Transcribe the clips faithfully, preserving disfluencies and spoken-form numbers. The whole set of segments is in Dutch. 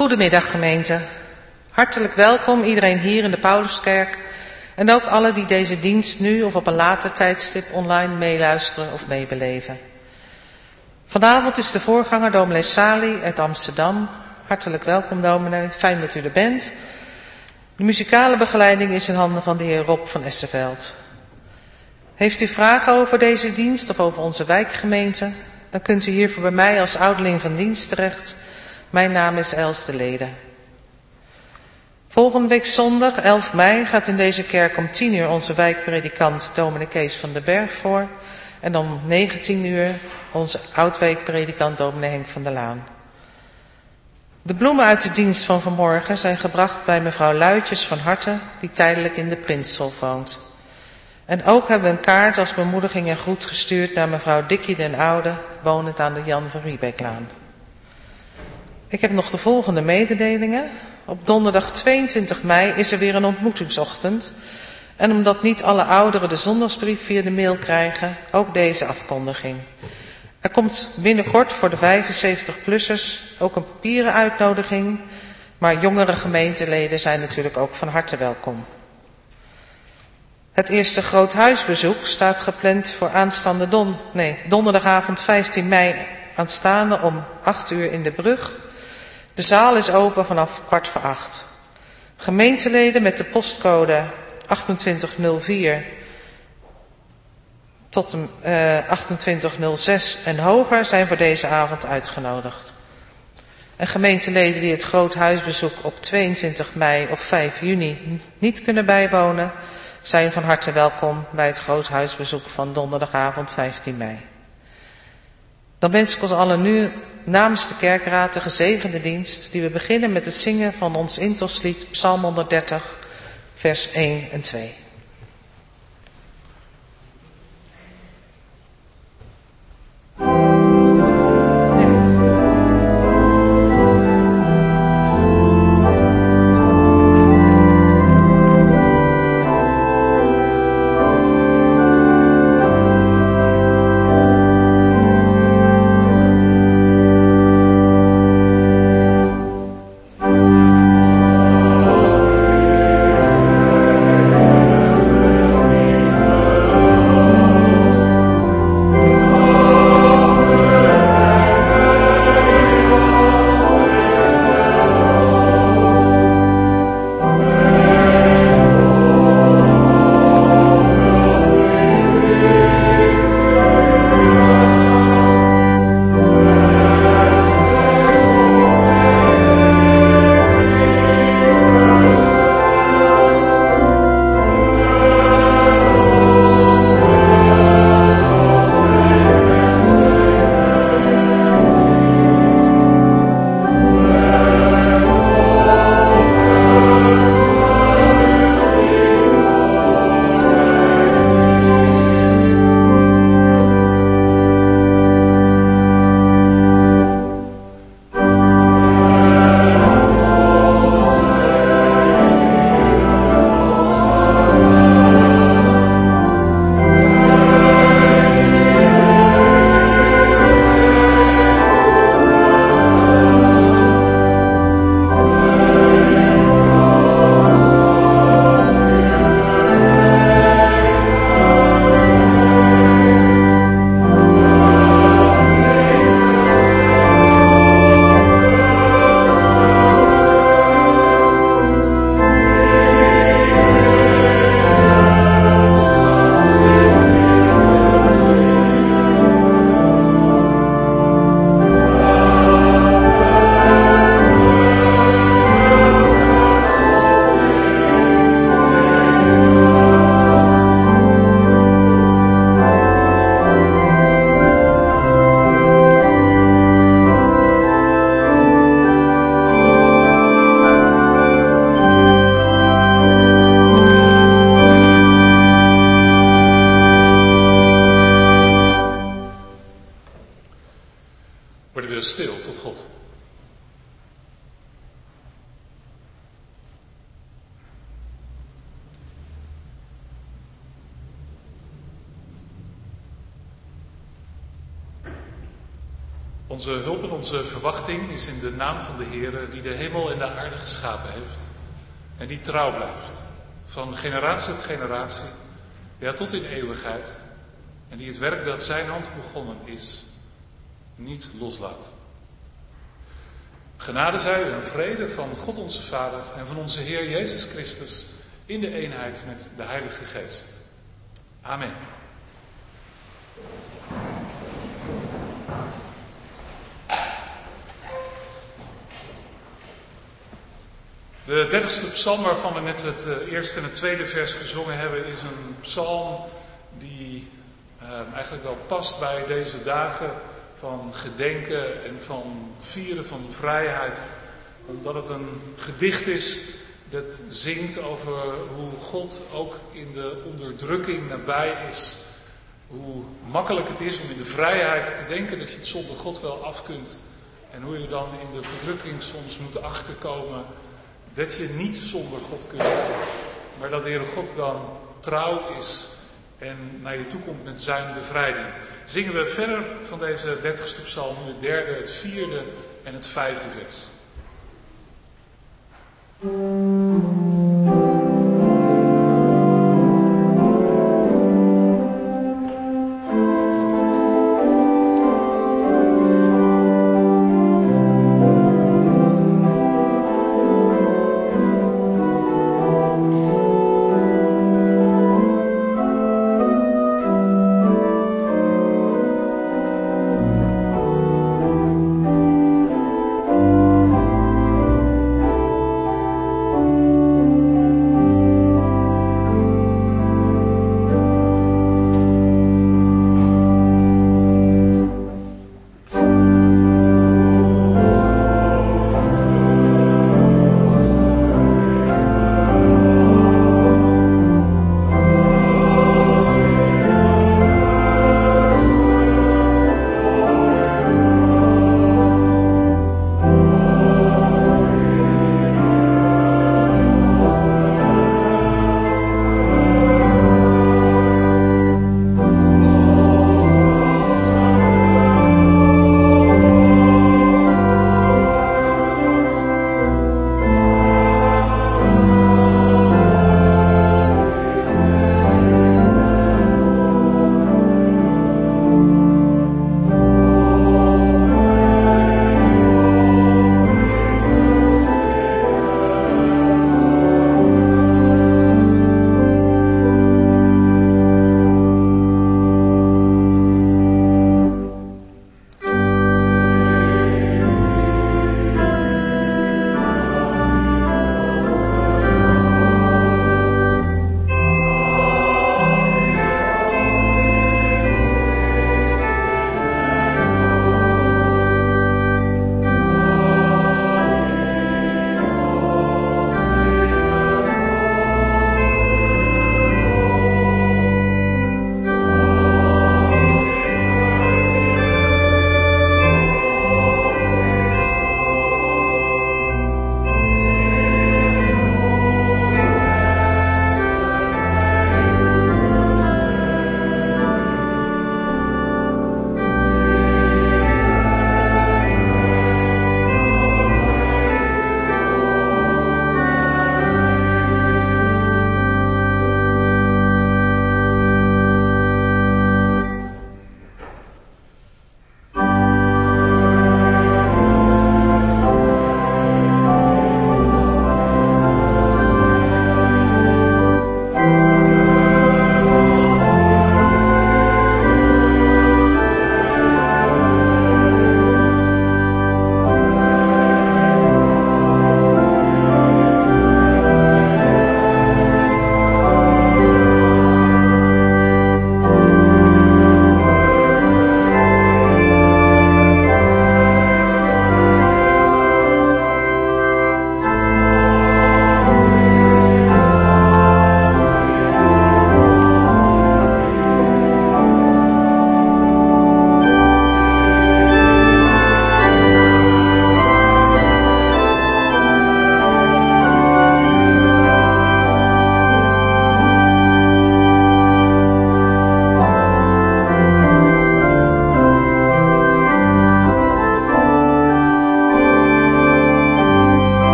Goedemiddag gemeente. Hartelijk welkom iedereen hier in de Pauluskerk en ook alle die deze dienst nu of op een later tijdstip online meeluisteren of meebeleven. Vanavond is de voorganger dominee Sali uit Amsterdam. Hartelijk welkom dominee, fijn dat u er bent. De muzikale begeleiding is in handen van de heer Rob van Essenveld. Heeft u vragen over deze dienst of over onze wijkgemeente? Dan kunt u hiervoor bij mij als ouderling van dienst terecht. Mijn naam is Els de Lede. Volgende week zondag, elf mei, gaat in deze kerk om tien uur onze wijkpredikant dominee Kees van den Berg voor. En om negentien uur onze oud-wijkpredikant dominee Henk van der Laan. De bloemen uit de dienst van vanmorgen zijn gebracht bij mevrouw Luitjes van Harte, die tijdelijk in de Printsel woont. En ook hebben we een kaart als bemoediging en groet gestuurd naar mevrouw Dikkie den Oude, wonend aan de Jan van Riebeeklaan. Ik heb nog de volgende mededelingen. Op donderdag tweeëntwintig mei is er weer een ontmoetingsochtend. En omdat niet alle ouderen de zondagsbrief via de mail krijgen, ook deze afkondiging. Er komt binnenkort voor de vijfenzeventig-plussers ook een papieren uitnodiging. Maar jongere gemeenteleden zijn natuurlijk ook van harte welkom. Het eerste groothuisbezoek staat gepland voor aanstaande don, nee, donderdagavond vijftien mei aanstaande om acht uur in de Brug. De zaal is open vanaf kwart voor acht. Gemeenteleden met de postcode achtentwintig nul vier tot uh, achtentwintig nul zes en hoger zijn voor deze avond uitgenodigd. En gemeenteleden die het groothuisbezoek op tweeëntwintig mei of vijf juni niet kunnen bijwonen, zijn van harte welkom bij het groothuisbezoek van donderdagavond vijftien mei. Dan wens ik ons allen nu namens de kerkraad de gezegende dienst, die we beginnen met het zingen van ons intoslied Psalm honderddertig, vers één en twee. Onze hulp en onze verwachting is in de naam van de Heere die de hemel en de aarde geschapen heeft en die trouw blijft, van generatie op generatie, ja tot in eeuwigheid, en die het werk dat zijn hand begonnen is, niet loslaat. Genade zij u en vrede van God onze Vader en van onze Heer Jezus Christus in de eenheid met de Heilige Geest. Amen. De dertigste psalm waarvan we net het eerste en het tweede vers gezongen hebben is een psalm die eh, eigenlijk wel past bij deze dagen van gedenken en van vieren van vrijheid. Omdat het een gedicht is dat zingt over hoe God ook in de onderdrukking nabij is. Hoe makkelijk het is om in de vrijheid te denken dat je het zonder God wel af kunt. En hoe je dan in de verdrukking soms moet achterkomen dat je niet zonder God kunt. Maar dat de Heere God dan trouw is en naar je toe komt met zijn bevrijding. Zingen we verder van deze dertigste psalm, het derde, het vierde en het vijfde vers.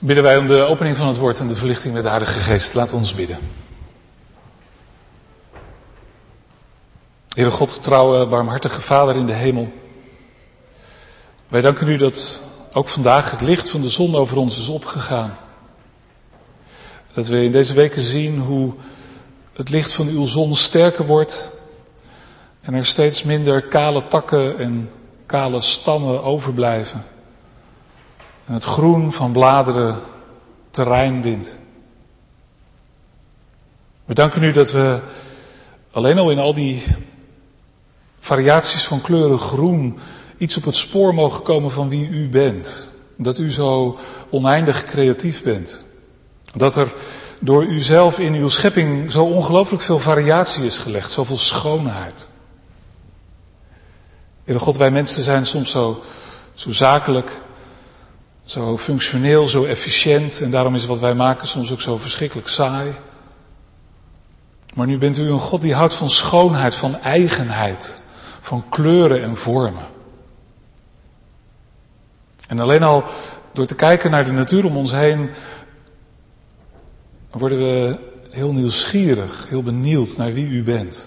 Bidden wij om de opening van het woord en de verlichting met de Heilige Geest. Laat ons bidden. Heere God, trouwe, barmhartige Vader in de hemel. Wij danken u dat ook vandaag het licht van de zon over ons is opgegaan. Dat we in deze weken zien hoe het licht van uw zon sterker wordt. En er steeds minder kale takken en kale stammen overblijven. En het groen van bladeren terrein wint. We danken u dat we alleen al in al die variaties van kleuren groen iets op het spoor mogen komen van wie u bent. Dat u zo oneindig creatief bent. Dat er door uzelf in uw schepping zo ongelooflijk veel variatie is gelegd, zoveel schoonheid. Heere God, wij mensen zijn soms zo, zo zakelijk, zo functioneel, zo efficiënt en daarom is wat wij maken soms ook zo verschrikkelijk saai. Maar nu bent u een God die houdt van schoonheid, van eigenheid, van kleuren en vormen. En alleen al door te kijken naar de natuur om ons heen worden we heel nieuwsgierig, heel benieuwd naar wie u bent.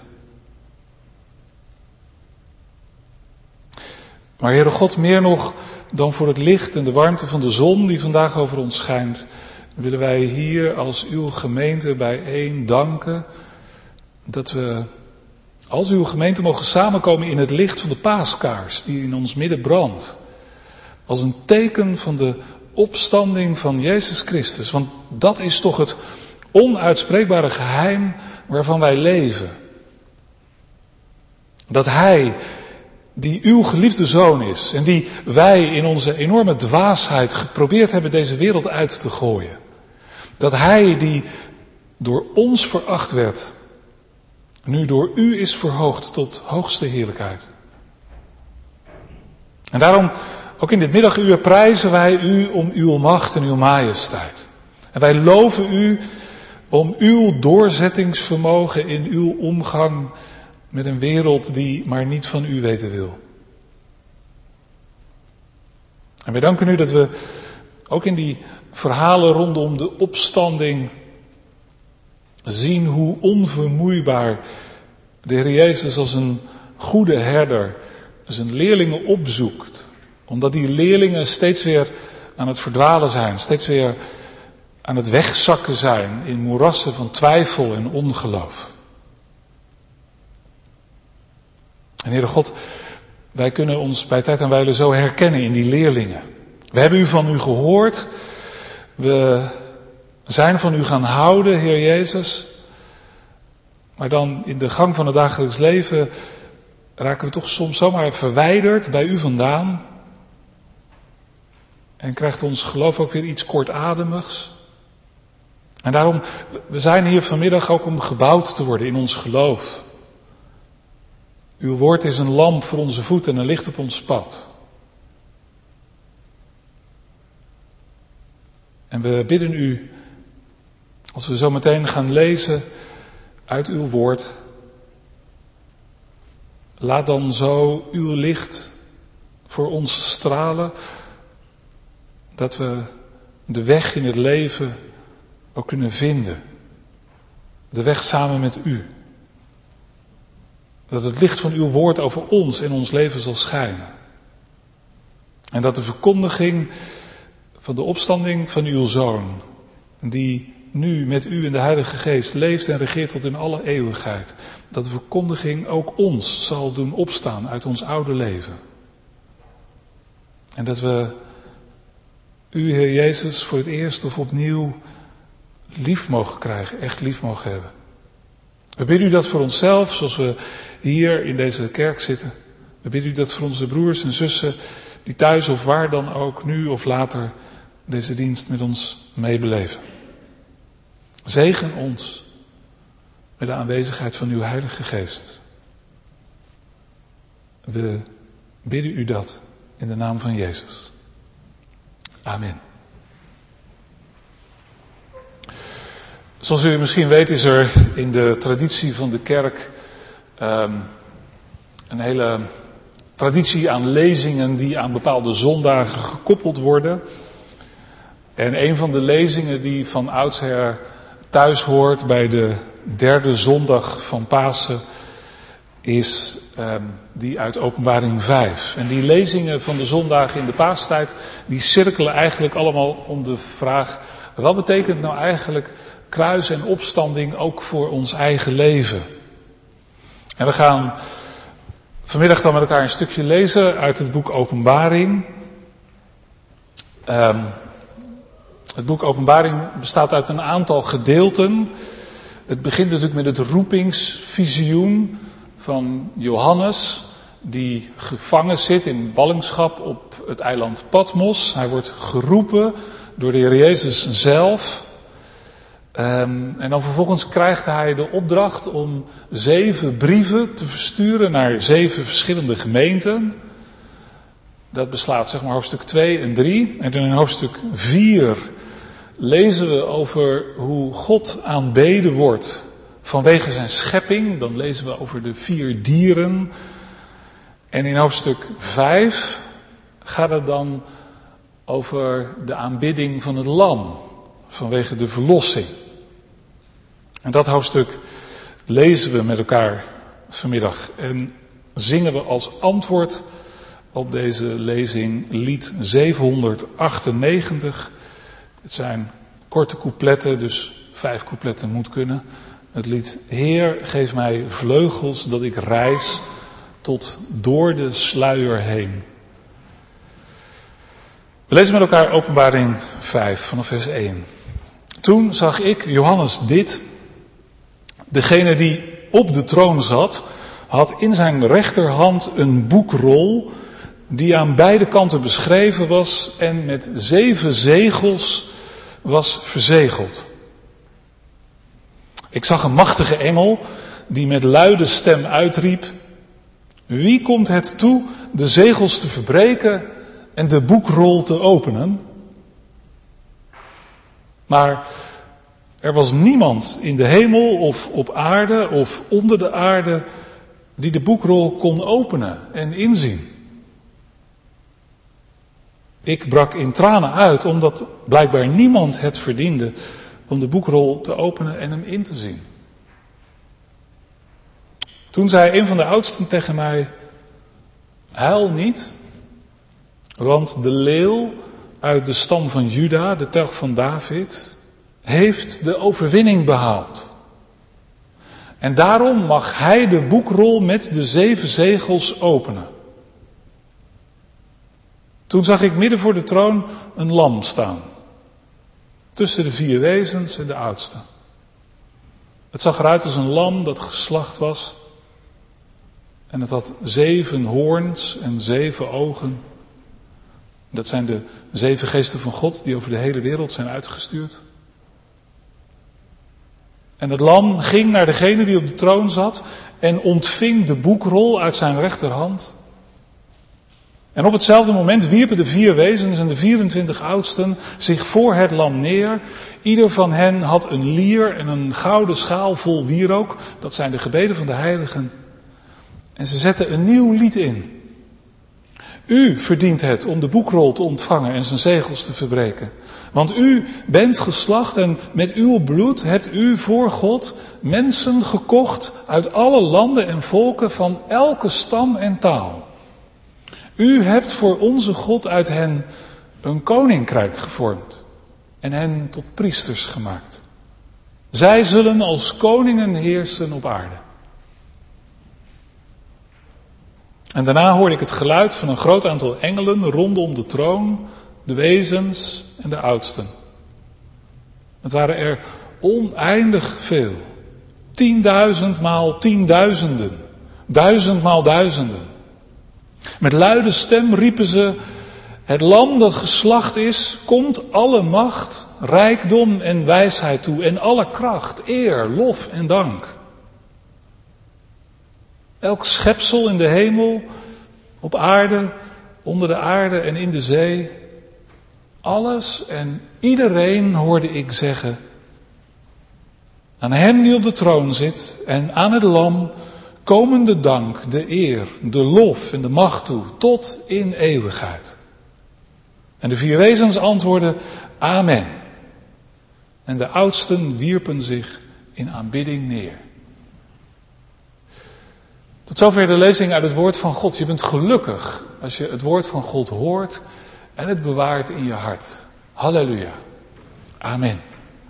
Maar Heere God, meer nog dan voor het licht en de warmte van de zon die vandaag over ons schijnt, willen wij hier als uw gemeente bijeen danken dat we als uw gemeente mogen samenkomen in het licht van de paaskaars die in ons midden brandt. Als een teken van de opstanding van Jezus Christus. Want dat is toch het onuitspreekbare geheim waarvan wij leven. Dat Hij, die uw geliefde Zoon is en die wij in onze enorme dwaasheid geprobeerd hebben deze wereld uit te gooien. Dat Hij die door ons veracht werd, nu door u is verhoogd tot hoogste heerlijkheid. En daarom, ook in dit middaguur prijzen wij u om uw macht en uw majesteit. En wij loven u om uw doorzettingsvermogen in uw omgang met een wereld die maar niet van u weten wil. En wij danken u dat we ook in die verhalen rondom de opstanding zien hoe onvermoeibaar de Heer Jezus als een goede herder zijn leerlingen opzoekt. Omdat die leerlingen steeds weer aan het verdwalen zijn, steeds weer aan het wegzakken zijn in moerassen van twijfel en ongeloof. En Heere God, wij kunnen ons bij tijd en wijle zo herkennen in die leerlingen. We hebben u van u gehoord, we zijn van u gaan houden, Heer Jezus. Maar dan in de gang van het dagelijks leven raken we toch soms zomaar verwijderd bij u vandaan. En krijgt ons geloof ook weer iets kortademigs. En daarom, we zijn hier vanmiddag ook om gebouwd te worden in ons geloof. Uw woord is een lamp voor onze voeten en een licht op ons pad. En we bidden u, als we zo meteen gaan lezen uit uw woord, laat dan zo uw licht voor ons stralen, dat we de weg in het leven ook kunnen vinden. De weg samen met u. Dat het licht van uw woord over ons en ons leven zal schijnen. En dat de verkondiging van de opstanding van uw Zoon, die nu met u in de Heilige Geest leeft en regeert tot in alle eeuwigheid, dat de verkondiging ook ons zal doen opstaan uit ons oude leven. En dat we u, Heer Jezus, voor het eerst of opnieuw lief mogen krijgen, echt lief mogen hebben. We bidden u dat voor onszelf, zoals we hier in deze kerk zitten. We bidden u dat voor onze broers en zussen, die thuis of waar dan ook, nu of later, deze dienst met ons meebeleven. Zegen ons met de aanwezigheid van uw Heilige Geest. We bidden u dat in de naam van Jezus. Amen. Zoals u misschien weet is er in de traditie van de kerk um, een hele traditie aan lezingen die aan bepaalde zondagen gekoppeld worden. En een van de lezingen die van oudsher thuis hoort bij de derde zondag van Pasen is um, die uit Openbaring vijf. En die lezingen van de zondagen in de paastijd, die cirkelen eigenlijk allemaal om de vraag: wat betekent nou eigenlijk kruis en opstanding ook voor ons eigen leven? En we gaan vanmiddag dan met elkaar een stukje lezen uit het boek Openbaring. Um, het boek Openbaring bestaat uit een aantal gedeelten. Het begint natuurlijk met het roepingsvisioen van Johannes, die gevangen zit in ballingschap op het eiland Patmos. Hij wordt geroepen door de Heer Jezus zelf. Um, en dan vervolgens krijgt hij de opdracht om zeven brieven te versturen naar zeven verschillende gemeenten. Dat beslaat zeg maar hoofdstuk twee en drie. En dan in hoofdstuk vier lezen we over hoe God aanbeden wordt vanwege zijn schepping. Dan lezen we over de vier dieren. En in hoofdstuk vijf gaat het dan over de aanbidding van het lam vanwege de verlossing. En dat hoofdstuk lezen we met elkaar vanmiddag en zingen we als antwoord op deze lezing lied zevenhonderdachtennegentig. Het zijn korte coupletten, dus vijf coupletten moet kunnen. Het lied: Heer, geef mij vleugels dat ik reis tot door de sluier heen. We lezen met elkaar Openbaring vijf vanaf vers één. Toen zag ik, Johannes, dit. Degene die op de troon zat, had in zijn rechterhand een boekrol die aan beide kanten beschreven was en met zeven zegels was verzegeld. Ik zag een machtige engel die met luide stem uitriep: wie komt het toe de zegels te verbreken en de boekrol te openen? Maar er was niemand in de hemel of op aarde of onder de aarde die de boekrol kon openen en inzien. Ik brak in tranen uit, omdat blijkbaar niemand het verdiende om de boekrol te openen en hem in te zien. Toen zei een van de oudsten tegen mij: huil niet, want de leeuw uit de stam van Juda, de telg van David, heeft de overwinning behaald. En daarom mag hij de boekrol met de zeven zegels openen. Toen zag ik midden voor de troon een lam staan, tussen de vier wezens en de oudste. Het zag eruit als een lam dat geslacht was. En het had zeven hoorns en zeven ogen. Dat zijn de zeven geesten van God die over de hele wereld zijn uitgestuurd. En het lam ging naar degene die op de troon zat en ontving de boekrol uit zijn rechterhand. En op hetzelfde moment wierpen de vier wezens en de vierentwintig oudsten zich voor het lam neer. Ieder van hen had een lier en een gouden schaal vol wierook. Dat zijn de gebeden van de heiligen. En ze zetten een nieuw lied in. U verdient het om de boekrol te ontvangen en zijn zegels te verbreken. Want u bent geslacht en met uw bloed hebt u voor God mensen gekocht uit alle landen en volken van elke stam en taal. U hebt voor onze God uit hen een koninkrijk gevormd en hen tot priesters gemaakt. Zij zullen als koningen heersen op aarde. En daarna hoorde ik het geluid van een groot aantal engelen rondom de troon, de wezens en de oudsten. Het waren er oneindig veel. Tienduizend maal tienduizenden. Duizend maal duizenden. Met luide stem riepen ze: het lam dat geslacht is, komt alle macht, rijkdom en wijsheid toe en alle kracht, eer, lof en dank. Elk schepsel in de hemel, op aarde, onder de aarde en in de zee, alles en iedereen hoorde ik zeggen: aan hem die op de troon zit en aan het lam komen de dank, de eer, de lof en de macht toe, tot in eeuwigheid. En de vier wezens antwoordden, amen. En de oudsten wierpen zich in aanbidding neer. Tot zover de lezing uit het woord van God. Je bent gelukkig als je het woord van God hoort en het bewaart in je hart. Halleluja. Amen.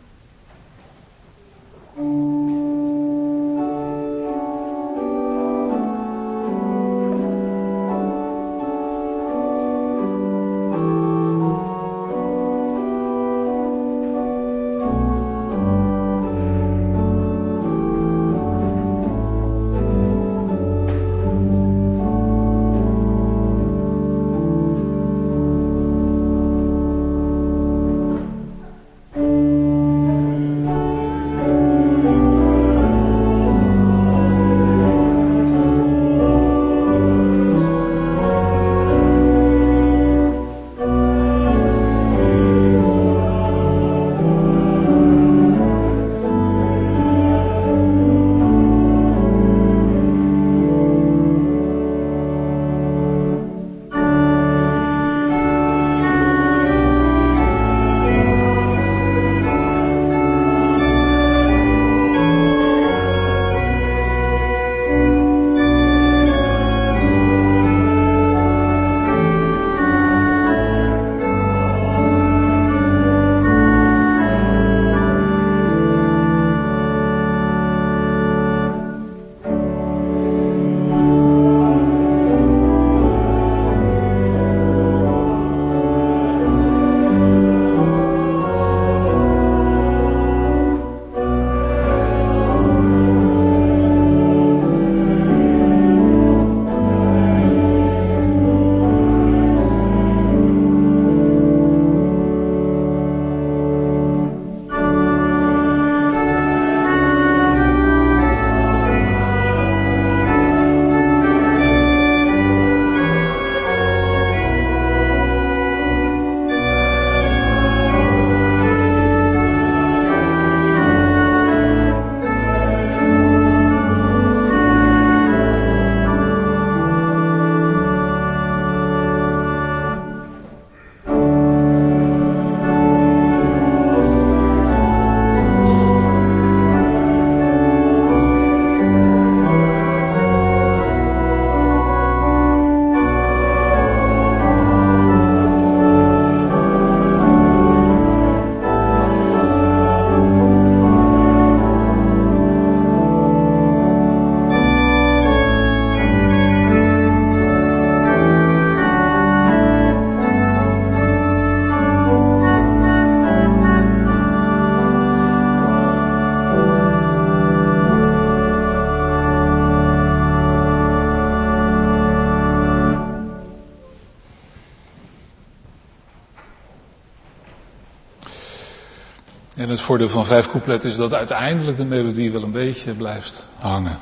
En het voordeel van vijf coupletten is dat uiteindelijk de melodie wel een beetje blijft hangen.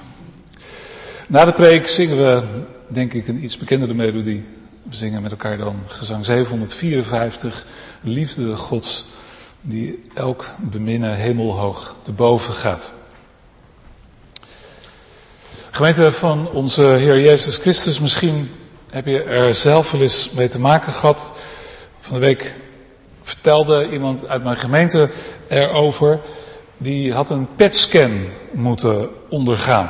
Na de preek zingen we, denk ik, een iets bekendere melodie. We zingen met elkaar dan gezang zevenhonderdvierenvijftig, Liefde Gods, die elk beminnen hemelhoog te boven gaat. Gemeente van onze Heer Jezus Christus, misschien heb je er zelf wel eens mee te maken gehad. Van de week vertelde iemand uit mijn gemeente erover. Die had een P E T-scan moeten ondergaan.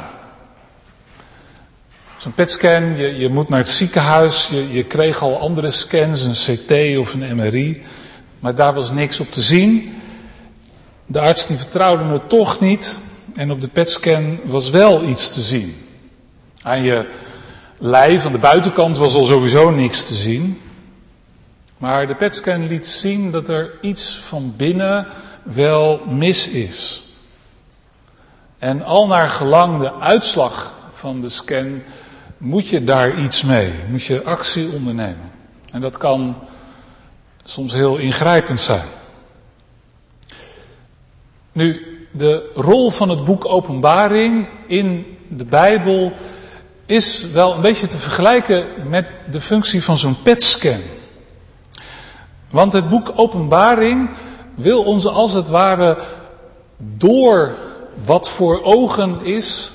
Zo'n P E T-scan, je, je moet naar het ziekenhuis. Je, je kreeg al andere scans, een C T of een M R I. Maar daar was niks op te zien. De arts die vertrouwde het toch niet. En op de P E T-scan was wel iets te zien. Aan je lijf, aan de buitenkant, was al sowieso niks te zien. Maar de P E T-scan liet zien dat er iets van binnen wel mis is. En al naar gelang de uitslag van de scan moet je daar iets mee. Moet je actie ondernemen. En dat kan soms heel ingrijpend zijn. Nu, de rol van het boek Openbaring in de Bijbel is wel een beetje te vergelijken met de functie van zo'n P E T-scan. Want het boek Openbaring wil ons als het ware door wat voor ogen is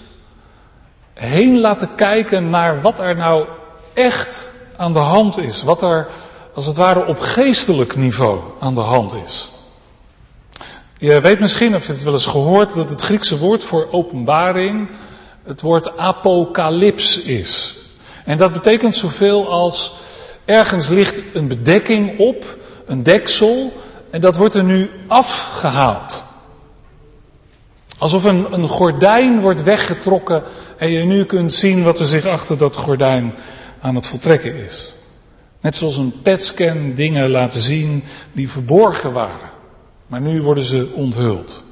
heen laten kijken naar wat er nou echt aan de hand is. Wat er als het ware op geestelijk niveau aan de hand is. Je weet misschien, of je hebt het wel eens gehoord, dat het Griekse woord voor openbaring het woord apocalyps is. En dat betekent zoveel als ergens ligt een bedekking op, een deksel, en dat wordt er nu afgehaald. Alsof een, een gordijn wordt weggetrokken en je nu kunt zien wat er zich achter dat gordijn aan het voltrekken is. Net zoals een petscan dingen laten zien die verborgen waren. Maar nu worden ze onthuld.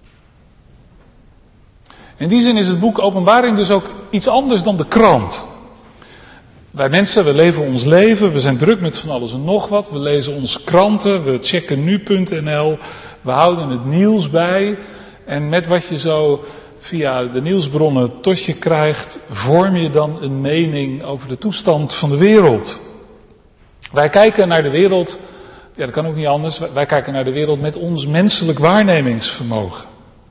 In die zin is het boek Openbaring dus ook iets anders dan de krant. Wij mensen, we leven ons leven, we zijn druk met van alles en nog wat. We lezen onze kranten, we checken nu punt n l, we houden het nieuws bij. En met wat je zo via de nieuwsbronnen tot je krijgt, vorm je dan een mening over de toestand van de wereld. Wij kijken naar de wereld, ja dat kan ook niet anders, wij kijken naar de wereld met ons menselijk waarnemingsvermogen.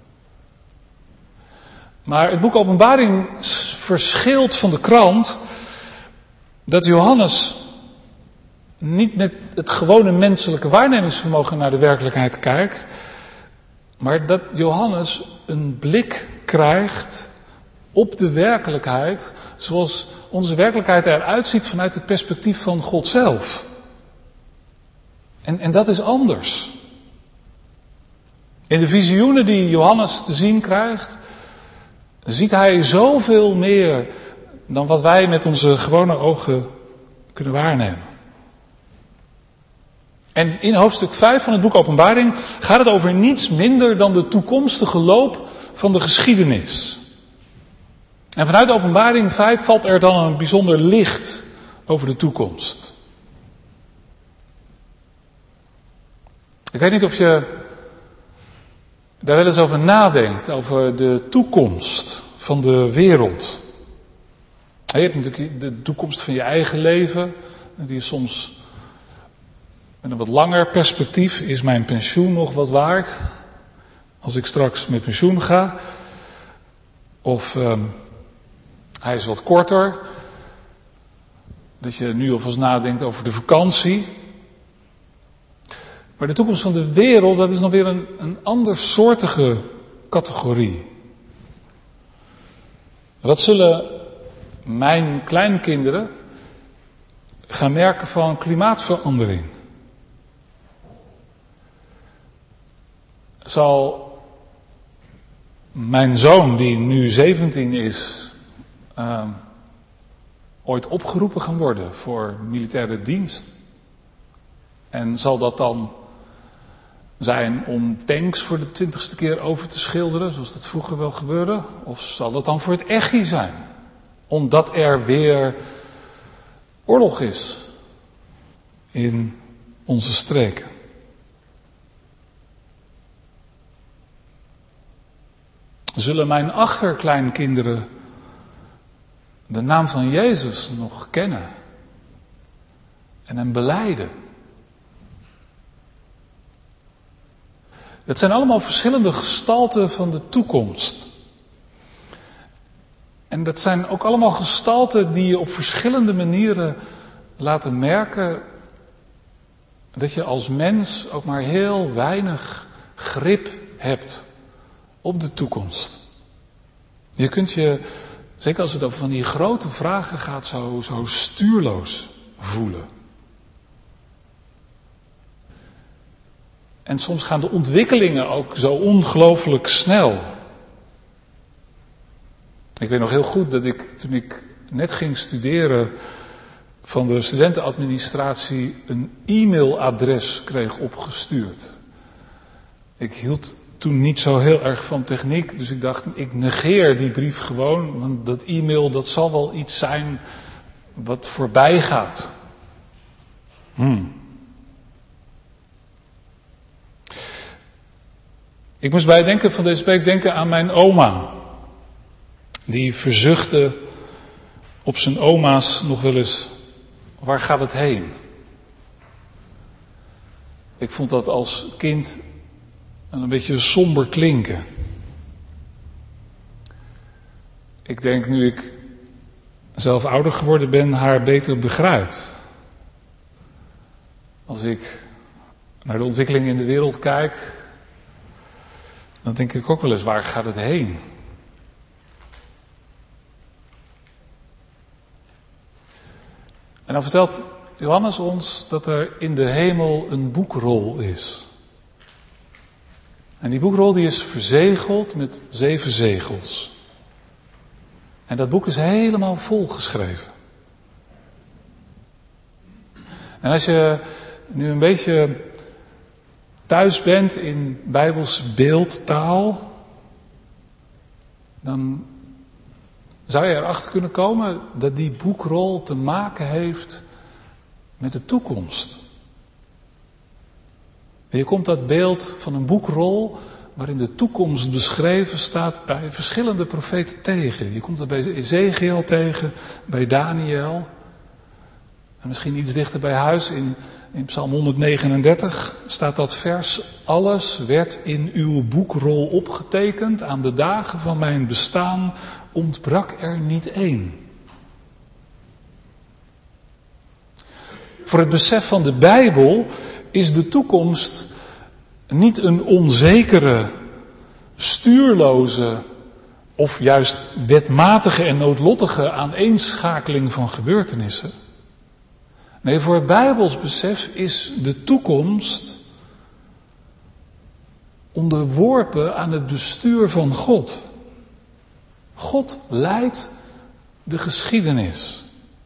Maar het boek Openbaring verschilt van de krant dat Johannes niet met het gewone menselijke waarnemingsvermogen naar de werkelijkheid kijkt, maar dat Johannes een blik krijgt op de werkelijkheid zoals onze werkelijkheid eruit ziet vanuit het perspectief van God zelf. En, en dat is anders. In de visioenen die Johannes te zien krijgt, ziet hij zoveel meer dan wat wij met onze gewone ogen kunnen waarnemen. En in hoofdstuk vijf van het boek Openbaring gaat het over niets minder dan de toekomstige loop van de geschiedenis. En vanuit Openbaring vijf valt er dan een bijzonder licht over de toekomst. Ik weet niet of je daar wel eens over nadenkt, over de toekomst van de wereld. Je hebt natuurlijk de toekomst van je eigen leven, die is soms met een wat langer perspectief. Is mijn pensioen nog wat waard als ik straks met pensioen ga? Of uh, hij is wat korter, dat je nu alvast nadenkt over de vakantie. Maar de toekomst van de wereld, dat is nog weer een, een andersoortige categorie. Wat zullen mijn kleinkinderen gaan merken van klimaatverandering? Zal mijn zoon, die nu zeventien is, uh, ooit opgeroepen gaan worden voor militaire dienst? En zal dat dan zijn om tanks voor de twintigste keer over te schilderen, zoals dat vroeger wel gebeurde? Of zal dat dan voor het echi zijn? Omdat er weer oorlog is in onze streken. Zullen mijn achterkleinkinderen de naam van Jezus nog kennen en hem belijden? Het zijn allemaal verschillende gestalten van de toekomst. En dat zijn ook allemaal gestalten die je op verschillende manieren laten merken dat je als mens ook maar heel weinig grip hebt op de toekomst. Je kunt je, zeker als het over van die grote vragen gaat, zo, zo stuurloos voelen. En soms gaan de ontwikkelingen ook zo ongelooflijk snel. Ik weet nog heel goed dat ik, toen ik net ging studeren, van de studentenadministratie een e-mailadres kreeg opgestuurd. Ik hield toen niet zo heel erg van techniek, dus ik dacht, ik negeer die brief gewoon, want dat e-mail, dat zal wel iets zijn wat voorbij gaat. Hmm. Ik moest bij het denken van deze week denken aan mijn oma. Die verzuchtte op zijn oma's nog wel eens, waar gaat het heen? Ik vond dat als kind een beetje somber klinken. Ik denk, nu ik zelf ouder geworden ben, haar beter begrijp. Als ik naar de ontwikkeling in de wereld kijk, dan denk ik ook wel eens, waar gaat het heen? En dan vertelt Johannes ons dat er in de hemel een boekrol is. En die boekrol die is verzegeld met zeven zegels. En dat boek is helemaal volgeschreven. En als je nu een beetje thuis bent in Bijbels beeldtaal, dan zou je erachter kunnen komen dat die boekrol te maken heeft met de toekomst. En je komt dat beeld van een boekrol waarin de toekomst beschreven staat bij verschillende profeten tegen. Je komt dat bij Ezekiel tegen, bij Daniel. En misschien iets dichter bij huis in, in Psalm honderdnegenendertig staat dat vers. Alles werd in uw boekrol opgetekend. Aan de dagen van mijn bestaan ontbrak er niet één. Voor het besef van de Bijbel is de toekomst niet een onzekere, stuurloze of juist wetmatige en noodlottige aaneenschakeling van gebeurtenissen. Nee, voor het Bijbels besef is de toekomst onderworpen aan het bestuur van God. God leidt de geschiedenis.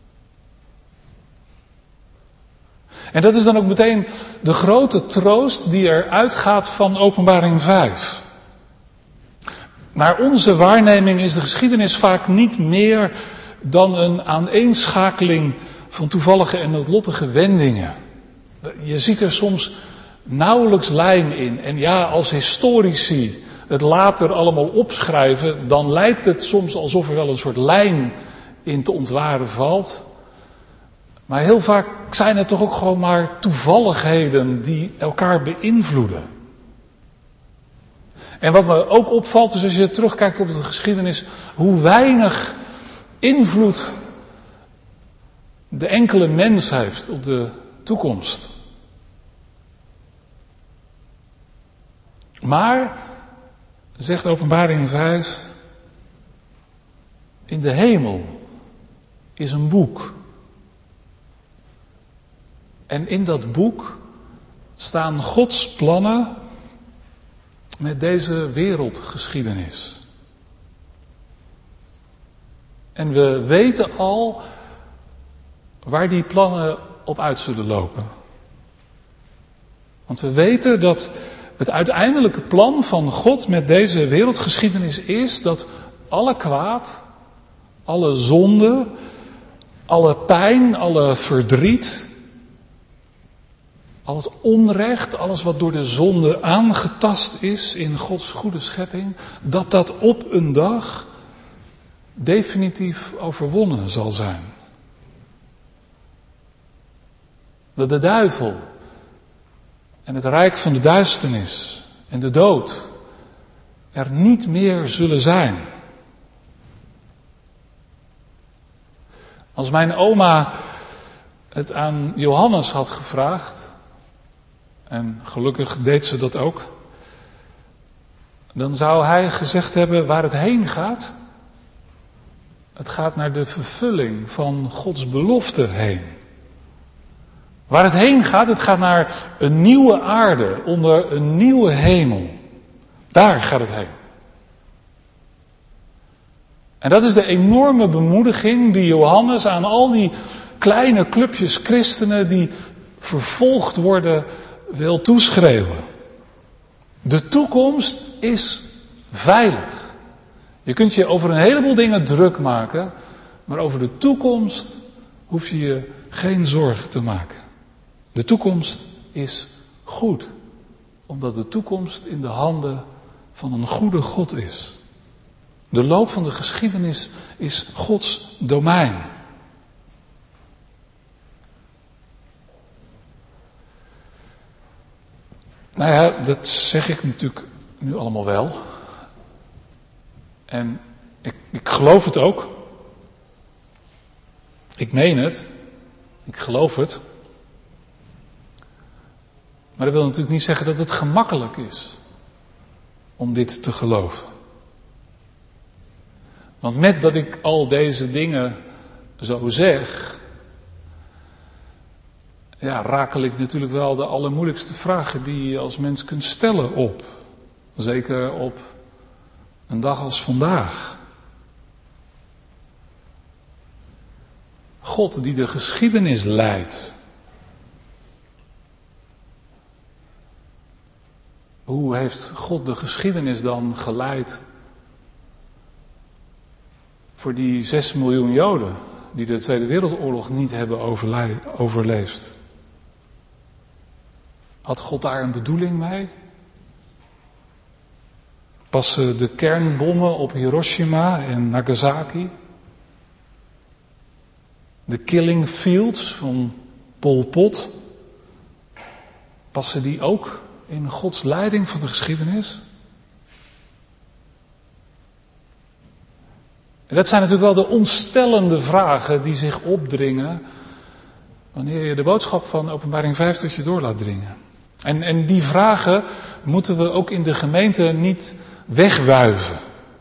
En dat is dan ook meteen de grote troost die er uitgaat van Openbaring vijf. Naar onze waarneming is de geschiedenis vaak niet meer dan een aaneenschakeling van toevallige en noodlottige wendingen. Je ziet er soms nauwelijks lijn in. En ja, als historici het later allemaal opschrijven, dan lijkt het soms alsof er wel een soort lijn in te ontwaren valt. Maar heel vaak zijn het toch ook gewoon maar toevalligheden die elkaar beïnvloeden. En wat me ook opvalt is als je terugkijkt op de geschiedenis, hoe weinig invloed de enkele mens heeft op de toekomst. Maar, zegt Openbaring vijf, in de hemel is een boek. En in dat boek staan Gods plannen met deze wereldgeschiedenis. En we weten al waar die plannen op uit zullen lopen. Want we weten dat het uiteindelijke plan van God met deze wereldgeschiedenis is dat alle kwaad, alle zonde, alle pijn, alle verdriet, al het onrecht, alles wat door de zonde aangetast is in Gods goede schepping, dat dat op een dag definitief overwonnen zal zijn. Dat de duivel en het rijk van de duisternis en de dood er niet meer zullen zijn. Als mijn oma het aan Johannes had gevraagd, en gelukkig deed ze dat ook, dan zou hij gezegd hebben waar het heen gaat. Het gaat naar de vervulling van Gods belofte heen. Waar het heen gaat, het gaat naar een nieuwe aarde, onder een nieuwe hemel. Daar gaat het heen. En dat is de enorme bemoediging die Johannes aan al die kleine clubjes christenen die vervolgd worden wil toeschreeuwen. De toekomst is veilig. Je kunt je over een heleboel dingen druk maken, maar over de toekomst hoef je je geen zorgen te maken. De toekomst is goed, omdat de toekomst in de handen van een goede God is. De loop van de geschiedenis is Gods domein. Nou ja, dat zeg ik natuurlijk nu allemaal wel. En ik, ik geloof het ook. Ik meen het. Ik geloof het. Maar dat wil natuurlijk niet zeggen dat het gemakkelijk is om dit te geloven. Want met dat ik al deze dingen zo zeg, ja, rakel ik natuurlijk wel de allermoeilijkste vragen die je als mens kunt stellen op. Zeker op een dag als vandaag. God die de geschiedenis leidt. Hoe heeft God de geschiedenis dan geleid voor die zes miljoen Joden die de Tweede Wereldoorlog niet hebben overleefd? Had God daar een bedoeling mee? Passen de kernbommen op Hiroshima en Nagasaki, de killing fields van Pol Pot, passen die ook in Gods leiding van de geschiedenis? En dat zijn natuurlijk wel de ontstellende vragen die zich opdringen wanneer je de boodschap van Openbaring vijf tot je door laat dringen. En, en die vragen moeten we ook in de gemeente niet wegwuiven.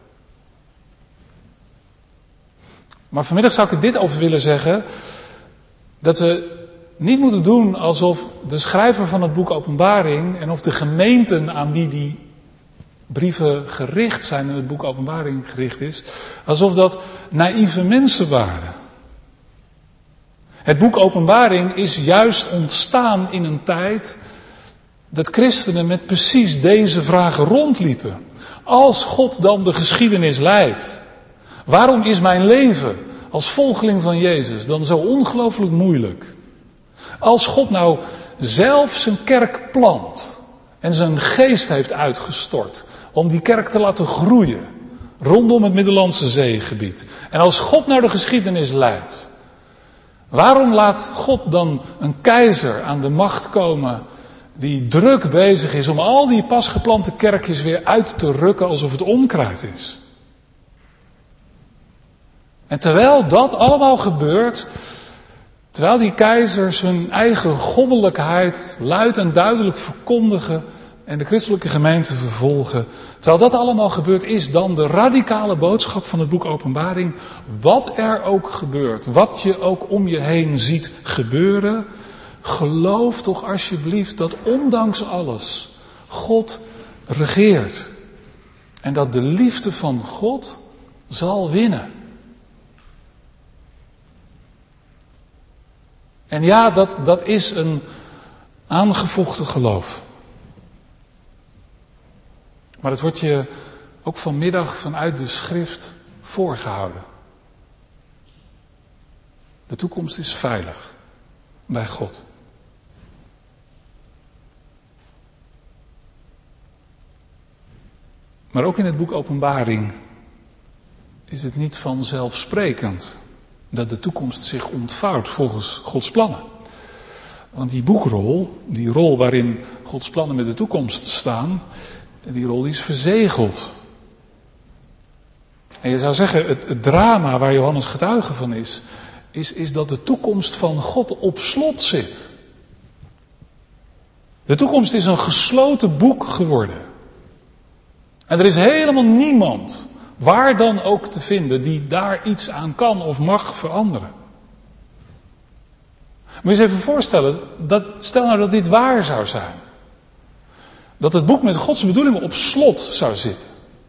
Maar vanmiddag zou ik er dit over willen zeggen, dat we niet moeten doen alsof de schrijver van het boek Openbaring en of de gemeenten aan wie die brieven gericht zijn en het boek Openbaring gericht is, alsof dat naïeve mensen waren. Het boek Openbaring is juist ontstaan in een tijd dat christenen met precies deze vragen rondliepen. Als God dan de geschiedenis leidt, waarom is mijn leven als volgeling van Jezus dan zo ongelooflijk moeilijk? Als God nou zelf zijn kerk plant en zijn geest heeft uitgestort om die kerk te laten groeien rondom het Middellandse Zeegebied. En als God nou de geschiedenis leidt, waarom laat God dan een keizer aan de macht komen die druk bezig is om al die pas geplante kerkjes weer uit te rukken alsof het onkruid is? En terwijl dat allemaal gebeurt, terwijl die keizers hun eigen goddelijkheid luid en duidelijk verkondigen en de christelijke gemeente vervolgen, terwijl dat allemaal gebeurt, is dan de radicale boodschap van het boek Openbaring: wat er ook gebeurt, wat je ook om je heen ziet gebeuren, geloof toch alsjeblieft dat ondanks alles God regeert. En dat de liefde van God zal winnen. En ja, dat, dat is een aangevochten geloof. Maar het wordt je ook vanmiddag vanuit de schrift voorgehouden. De toekomst is veilig bij God. Maar ook in het boek Openbaring is het niet vanzelfsprekend dat de toekomst zich ontvouwt volgens Gods plannen. Want die boekrol, die rol waarin Gods plannen met de toekomst staan, die rol die is verzegeld. En je zou zeggen, het, het drama waar Johannes getuige van is, is, is dat de toekomst van God op slot zit. De toekomst is een gesloten boek geworden. En er is helemaal niemand, waar dan ook te vinden, die daar iets aan kan of mag veranderen. Moet je eens even voorstellen, dat, stel nou dat dit waar zou zijn. Dat het boek met Gods bedoelingen op slot zou zitten.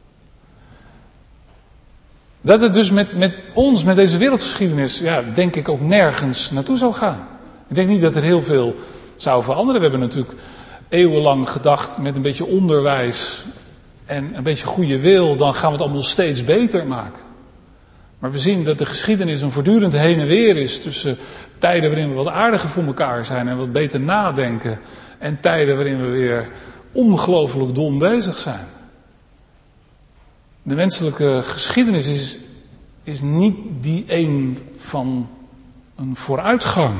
Dat het dus met, met ons, met deze wereldgeschiedenis, ja, denk ik ook nergens naartoe zou gaan. Ik denk niet dat er heel veel zou veranderen. We hebben natuurlijk eeuwenlang gedacht met een beetje onderwijs en een beetje goede wil, dan gaan we het allemaal steeds beter maken. Maar we zien dat de geschiedenis een voortdurend heen en weer is tussen tijden waarin we wat aardiger voor elkaar zijn en wat beter nadenken en tijden waarin we weer ongelooflijk dom bezig zijn. De menselijke geschiedenis is, is niet die een van een vooruitgang.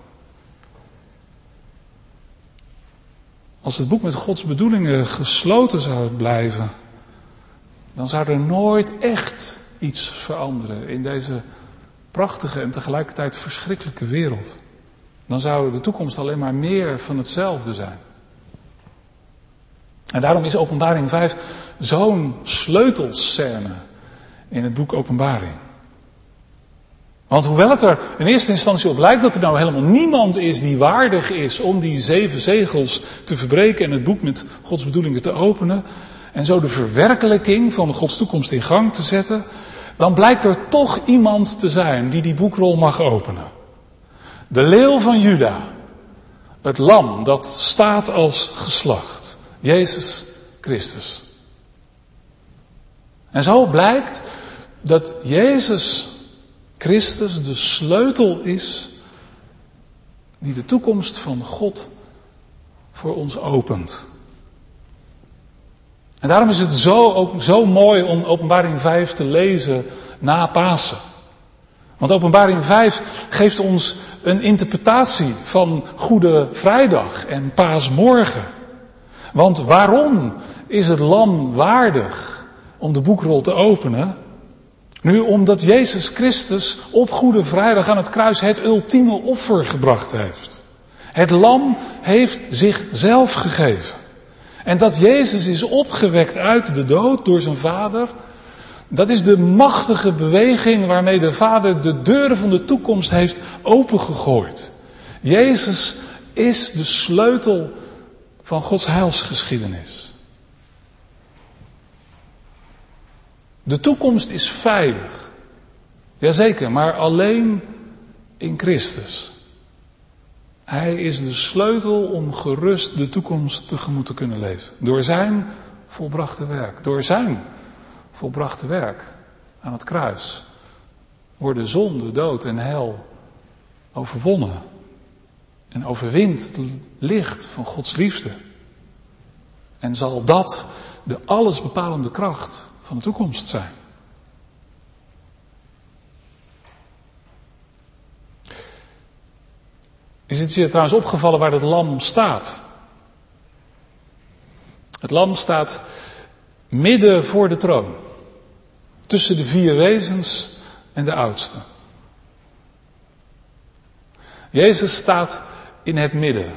Als het boek met Gods bedoelingen gesloten zou blijven, dan zou er nooit echt iets veranderen in deze prachtige en tegelijkertijd verschrikkelijke wereld. Dan zou de toekomst alleen maar meer van hetzelfde zijn. En daarom is Openbaring vijf zo'n sleutelscène in het boek Openbaring. Want hoewel het er in eerste instantie op lijkt dat er nou helemaal niemand is die waardig is om die zeven zegels te verbreken en het boek met Gods bedoelingen te openen en zo de verwerkelijking van Gods toekomst in gang te zetten, dan blijkt er toch iemand te zijn die die boekrol mag openen. De leeuw van Juda, het lam dat staat als geslacht, Jezus Christus. En zo blijkt dat Jezus Christus de sleutel is die de toekomst van God voor ons opent. En daarom is het zo, ook zo mooi om Openbaring vijf te lezen na Pasen. Want Openbaring vijf geeft ons een interpretatie van Goede Vrijdag en Paasmorgen. Want waarom is het lam waardig om de boekrol te openen? Nu, omdat Jezus Christus op Goede Vrijdag aan het kruis het ultieme offer gebracht heeft. Het lam heeft zichzelf gegeven. En dat Jezus is opgewekt uit de dood door zijn Vader, dat is de machtige beweging waarmee de Vader de deuren van de toekomst heeft opengegooid. Jezus is de sleutel van Gods heilsgeschiedenis. De toekomst is veilig. Jazeker, maar alleen in Christus. Hij is de sleutel om gerust de toekomst tegemoet te kunnen leven. Door zijn volbrachte werk. Door zijn volbrachte werk aan het kruis worden zonde, dood en hel overwonnen. En overwint het licht van Gods liefde. En zal dat de allesbepalende kracht van de toekomst zijn. Is het je trouwens opgevallen waar het lam staat? Het lam staat midden voor de troon. Tussen de vier wezens en de oudste. Jezus staat in het midden.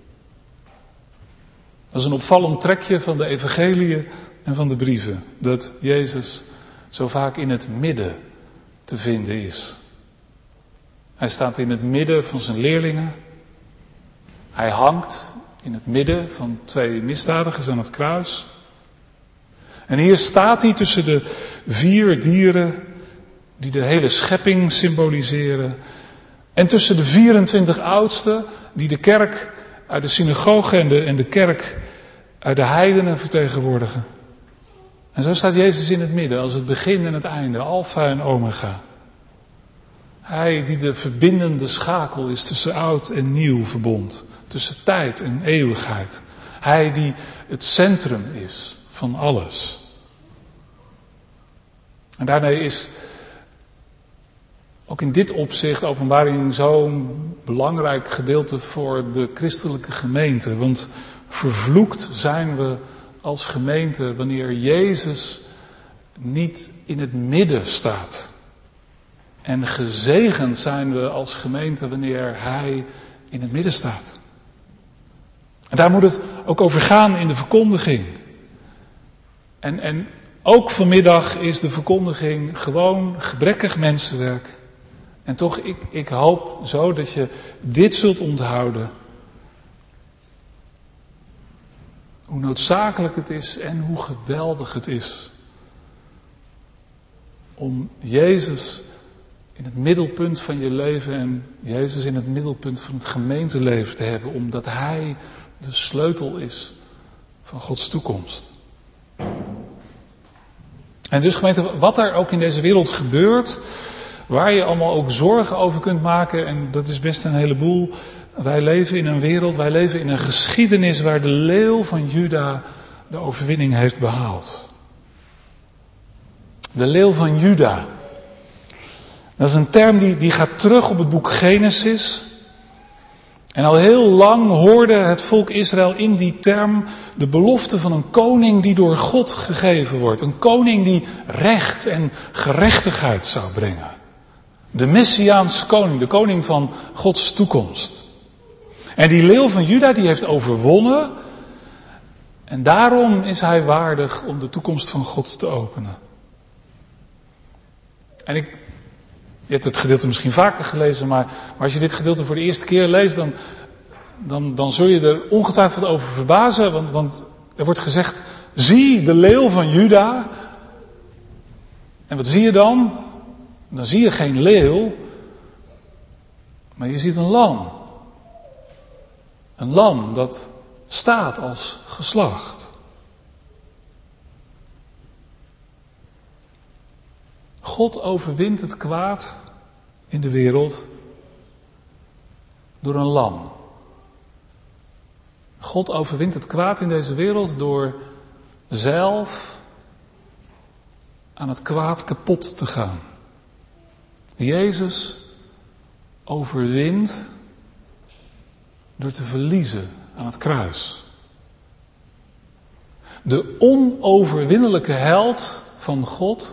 Dat is een opvallend trekje van de evangeliën en van de brieven. Dat Jezus zo vaak in het midden te vinden is. Hij staat in het midden van zijn leerlingen. Hij hangt in het midden van twee misdadigers aan het kruis. En hier staat hij tussen de vier dieren die de hele schepping symboliseren. En tussen de vierentwintig oudsten die de kerk uit de synagoge en de, en de kerk uit de heidenen vertegenwoordigen. En zo staat Jezus in het midden als het begin en het einde, alfa en omega. Hij die de verbindende schakel is tussen oud en nieuw verbond. Tussen tijd en eeuwigheid. Hij die het centrum is van alles. En daarmee is ook in dit opzicht Openbaring zo'n belangrijk gedeelte voor de christelijke gemeente. Want vervloekt zijn we als gemeente wanneer Jezus niet in het midden staat. En gezegend zijn we als gemeente wanneer Hij in het midden staat. En daar moet het ook over gaan in de verkondiging. En, en ook vanmiddag is de verkondiging gewoon gebrekkig mensenwerk. En toch, ik, ik hoop zo dat je dit zult onthouden. Hoe noodzakelijk het is en hoe geweldig het is. Om Jezus in het middelpunt van je leven en Jezus in het middelpunt van het gemeenteleven te hebben. Omdat Hij de sleutel is van Gods toekomst. En dus gemeente, wat er ook in deze wereld gebeurt, waar je allemaal ook zorgen over kunt maken, en dat is best een heleboel. Wij leven in een wereld, wij leven in een geschiedenis waar de leeuw van Juda de overwinning heeft behaald. De leeuw van Juda. Dat is een term die, die gaat terug op het boek Genesis. En al heel lang hoorde het volk Israël in die term de belofte van een koning die door God gegeven wordt. Een koning die recht en gerechtigheid zou brengen. De Messiaanse koning, de koning van Gods toekomst. En die leeuw van Juda die heeft overwonnen. En daarom is hij waardig om de toekomst van God te openen. En ik, je hebt het gedeelte misschien vaker gelezen, maar, maar als je dit gedeelte voor de eerste keer leest, dan, dan, dan zul je er ongetwijfeld over verbazen. Want, want er wordt gezegd, zie de leeuw van Juda. En wat zie je dan? Dan zie je geen leeuw, maar je ziet een lam. Een lam dat staat als geslacht. God overwint het kwaad in de wereld door een lam. God overwint het kwaad in deze wereld door zelf aan het kwaad kapot te gaan. Jezus overwint door te verliezen aan het kruis. De onoverwinnelijke held van God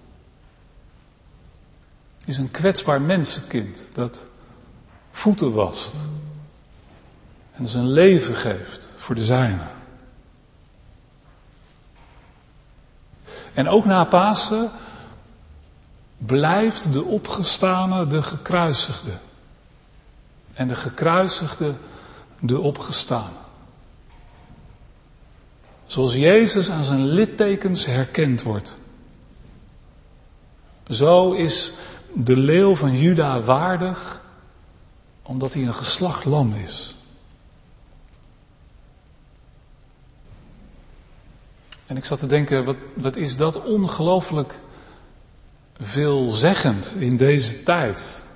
is een kwetsbaar mensenkind dat voeten wast en zijn leven geeft voor de zijnen. En ook na Pasen blijft de opgestane de gekruisigde. En de gekruisigde de opgestane. Zoals Jezus aan zijn littekens herkend wordt. Zo is de leeuw van Juda waardig, omdat hij een geslacht lam is. En ik zat te denken, wat, wat is dat ongelooflijk veelzeggend in deze tijd.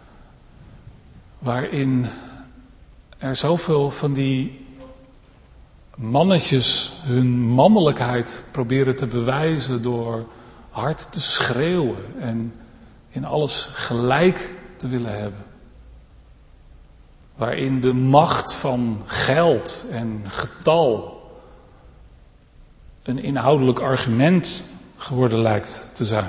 Waarin er zoveel van die mannetjes hun mannelijkheid proberen te bewijzen door hard te schreeuwen en in alles gelijk te willen hebben. Waarin de macht van geld en getal een inhoudelijk argument geworden lijkt te zijn.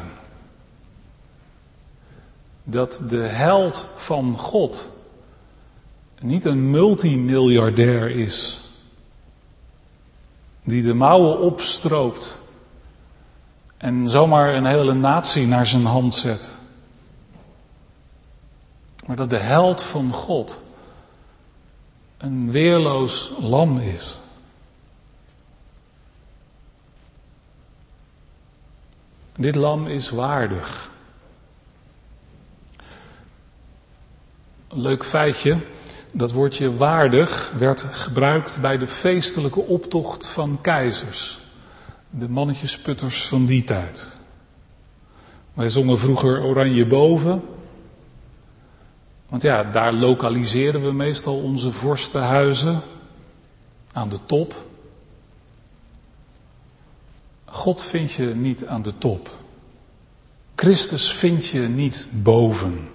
Dat de held van God niet een multimiljardair is, die de mouwen opstroopt en zomaar een hele natie naar zijn hand zet. Maar dat de held van God een weerloos lam is. Dit lam is waardig. Een leuk feitje, dat woordje waardig werd gebruikt bij de feestelijke optocht van keizers. De mannetjesputters van die tijd. Wij zongen vroeger Oranje boven. Want ja, daar lokaliseerden we meestal onze vorstenhuizen. Aan de top. God vind je niet aan de top. Christus vind je niet boven.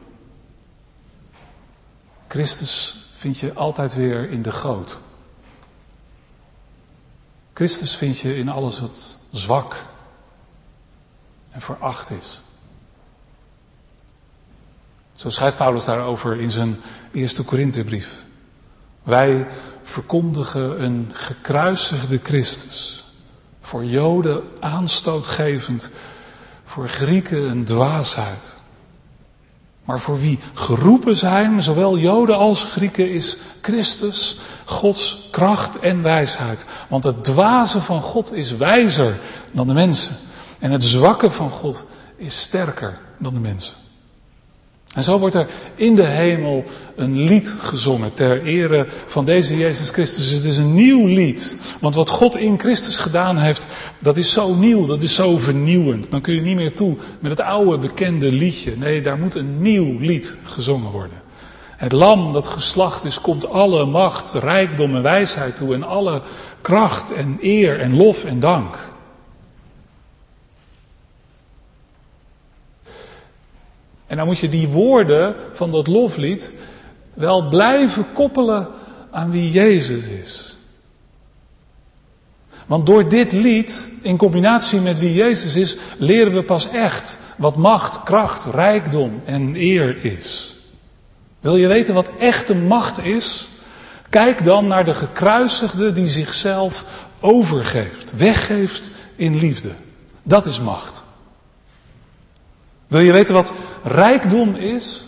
Christus vind je altijd weer in de goot. Christus vind je in alles wat zwak en veracht is. Zo schrijft Paulus daarover in zijn eerste Korinthebrief. Wij verkondigen een gekruisigde Christus. Voor Joden aanstootgevend, voor Grieken een dwaasheid. Maar voor wie geroepen zijn, zowel Joden als Grieken, is Christus Gods kracht en wijsheid. Want het dwaze van God is wijzer dan de mensen. En het zwakke van God is sterker dan de mensen. En zo wordt er in de hemel een lied gezongen ter ere van deze Jezus Christus. Het is een nieuw lied. Want wat God in Christus gedaan heeft, dat is zo nieuw, dat is zo vernieuwend. Dan kun je niet meer toe met het oude bekende liedje. Nee, daar moet een nieuw lied gezongen worden. Het lam dat geslacht is, komt alle macht, rijkdom en wijsheid toe. En alle kracht en eer en lof en dank. En dan moet je die woorden van dat loflied wel blijven koppelen aan wie Jezus is. Want door dit lied, in combinatie met wie Jezus is, leren we pas echt wat macht, kracht, rijkdom en eer is. Wil je weten wat echte macht is? Kijk dan naar de gekruisigde die zichzelf overgeeft, weggeeft in liefde. Dat is macht. Wil je weten wat rijkdom is?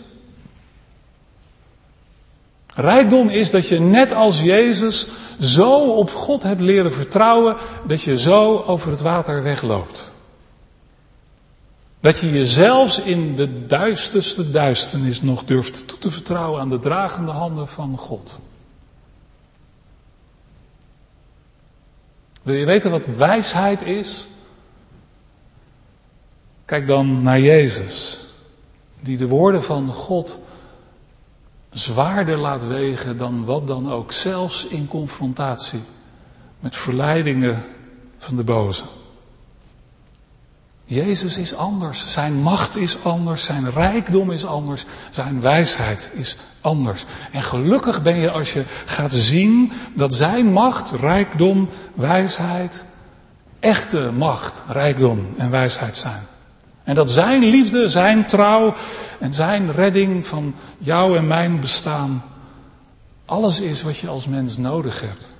Rijkdom is dat je net als Jezus zo op God hebt leren vertrouwen dat je zo over het water wegloopt. Dat je je zelfs in de duisterste duisternis nog durft toe te vertrouwen aan de dragende handen van God. Wil je weten wat wijsheid is? Kijk dan naar Jezus, die de woorden van God zwaarder laat wegen dan wat dan ook, zelfs in confrontatie met verleidingen van de boze. Jezus is anders, zijn macht is anders, zijn rijkdom is anders, zijn wijsheid is anders. En gelukkig ben je als je gaat zien dat zijn macht, rijkdom, wijsheid, echte macht, rijkdom en wijsheid zijn. En dat zijn liefde, zijn trouw en zijn redding van jou en mijn bestaan alles is wat je als mens nodig hebt.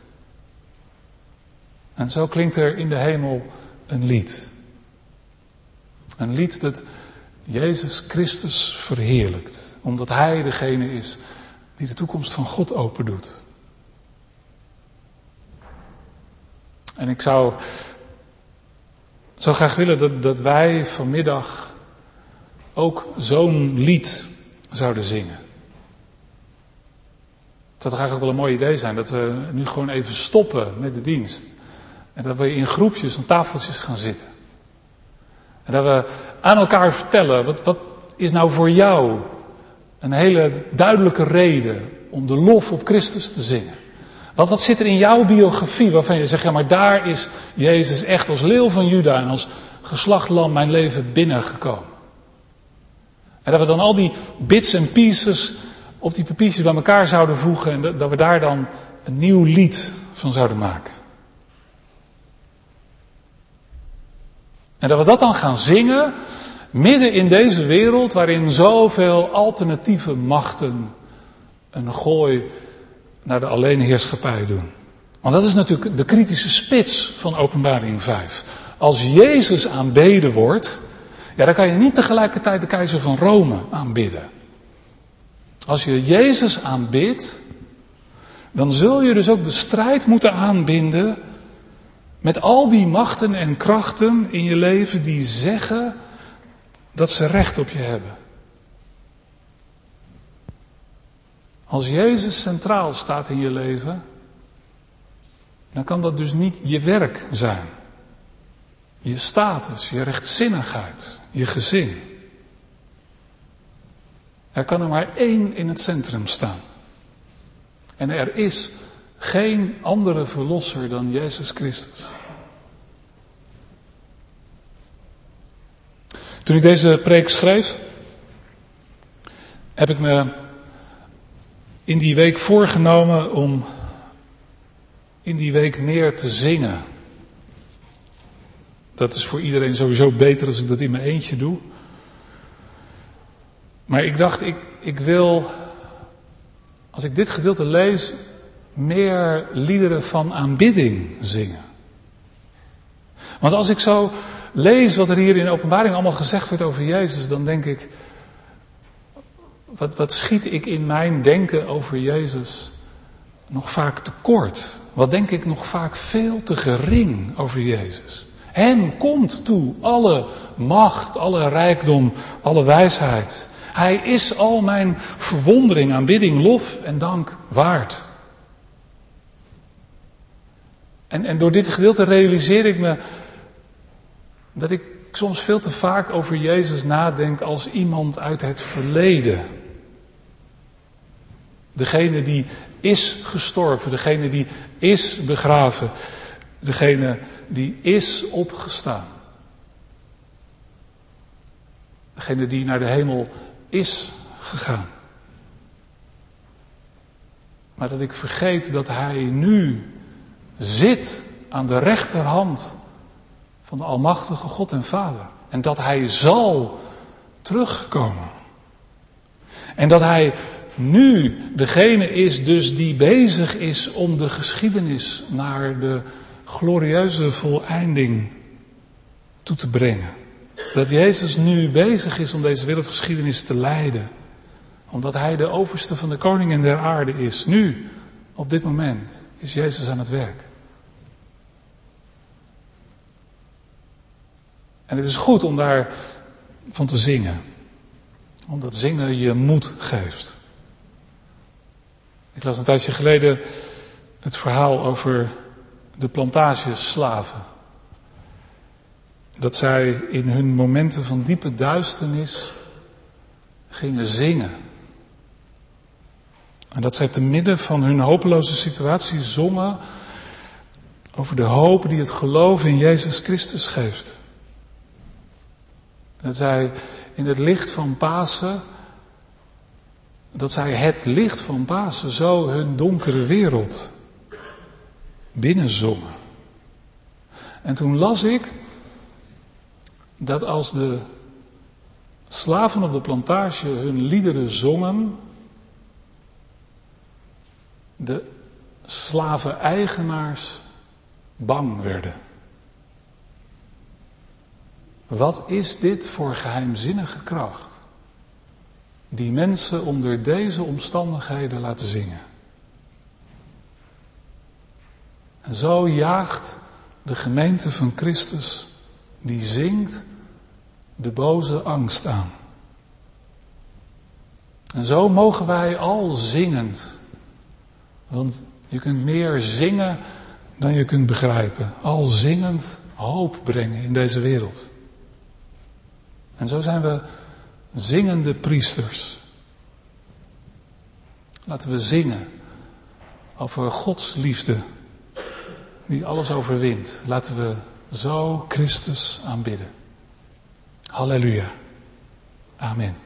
En zo klinkt er in de hemel een lied. Een lied dat Jezus Christus verheerlijkt. Omdat Hij degene is die de toekomst van God opendoet. En ik zou zo graag willen dat, dat wij vanmiddag ook zo'n lied zouden zingen. Het zou toch eigenlijk wel een mooi idee zijn dat we nu gewoon even stoppen met de dienst. En dat we in groepjes aan tafeltjes gaan zitten. En dat we aan elkaar vertellen, wat, wat is nou voor jou een hele duidelijke reden om de lof op Christus te zingen? Wat, wat zit er in jouw biografie waarvan je zegt, ja maar daar is Jezus echt als leeuw van Juda en als geslachtlam mijn leven binnengekomen. En dat we dan al die bits en pieces op die papiertjes bij elkaar zouden voegen en dat, dat we daar dan een nieuw lied van zouden maken. En dat we dat dan gaan zingen, midden in deze wereld waarin zoveel alternatieve machten een gooi naar de alleenheerschappij doen. Want dat is natuurlijk de kritische spits van Openbaring vijf. Als Jezus aanbeden wordt, ja, dan kan je niet tegelijkertijd de keizer van Rome aanbidden. Als je Jezus aanbidt, dan zul je dus ook de strijd moeten aanbinden met al die machten en krachten in je leven die zeggen dat ze recht op je hebben. Als Jezus centraal staat in je leven, dan kan dat dus niet je werk zijn. Je status, je rechtzinnigheid, je gezin. Er kan er maar één in het centrum staan. En er is geen andere verlosser dan Jezus Christus. Toen ik deze preek schreef, heb ik me in die week voorgenomen om in die week meer te zingen. Dat is voor iedereen sowieso beter als ik dat in mijn eentje doe. Maar ik dacht, ik, ik wil, als ik dit gedeelte lees, meer liederen van aanbidding zingen. Want als ik zo lees wat er hier in de Openbaring allemaal gezegd wordt over Jezus, dan denk ik, wat, wat schiet ik in mijn denken over Jezus nog vaak tekort? Wat denk ik nog vaak veel te gering over Jezus? Hem komt toe alle macht, alle rijkdom, alle wijsheid. Hij is al mijn verwondering, aanbidding, lof en dank waard. En, en door dit gedeelte realiseer ik me dat ik soms veel te vaak over Jezus nadenk als iemand uit het verleden. Degene die is gestorven, degene die is begraven, degene die is opgestaan. Degene die naar de hemel is gegaan. Maar dat ik vergeet dat hij nu zit aan de rechterhand van de almachtige God en Vader. En dat hij zal terugkomen. En dat hij nu degene is dus die bezig is om de geschiedenis naar de glorieuze voleinding toe te brengen. Dat Jezus nu bezig is om deze wereldgeschiedenis te leiden. Omdat hij de overste van de koningen der aarde is. Nu, op dit moment, is Jezus aan het werk. En het is goed om daarvan te zingen. Omdat zingen je moed geeft. Ik las een tijdje geleden het verhaal over de plantageslaven. Dat zij in hun momenten van diepe duisternis gingen zingen. En dat zij te midden van hun hopeloze situatie zongen over de hoop die het geloof in Jezus Christus geeft. Dat zij in het licht van Pasen, dat zij het licht van Pasen zo hun donkere wereld binnenzongen. En toen las ik dat als de slaven op de plantage hun liederen zongen, de slaven-eigenaars bang werden. Wat is dit voor geheimzinnige kracht die mensen onder deze omstandigheden laten zingen? En zo jaagt de gemeente van Christus, die zingt, de boze angst aan. En zo mogen wij al zingend, want je kunt meer zingen dan je kunt begrijpen, al zingend hoop brengen in deze wereld. En zo zijn we zingende priesters. Laten we zingen over Gods liefde, die alles overwint. Laten we zo Christus aanbidden. Halleluja. Amen.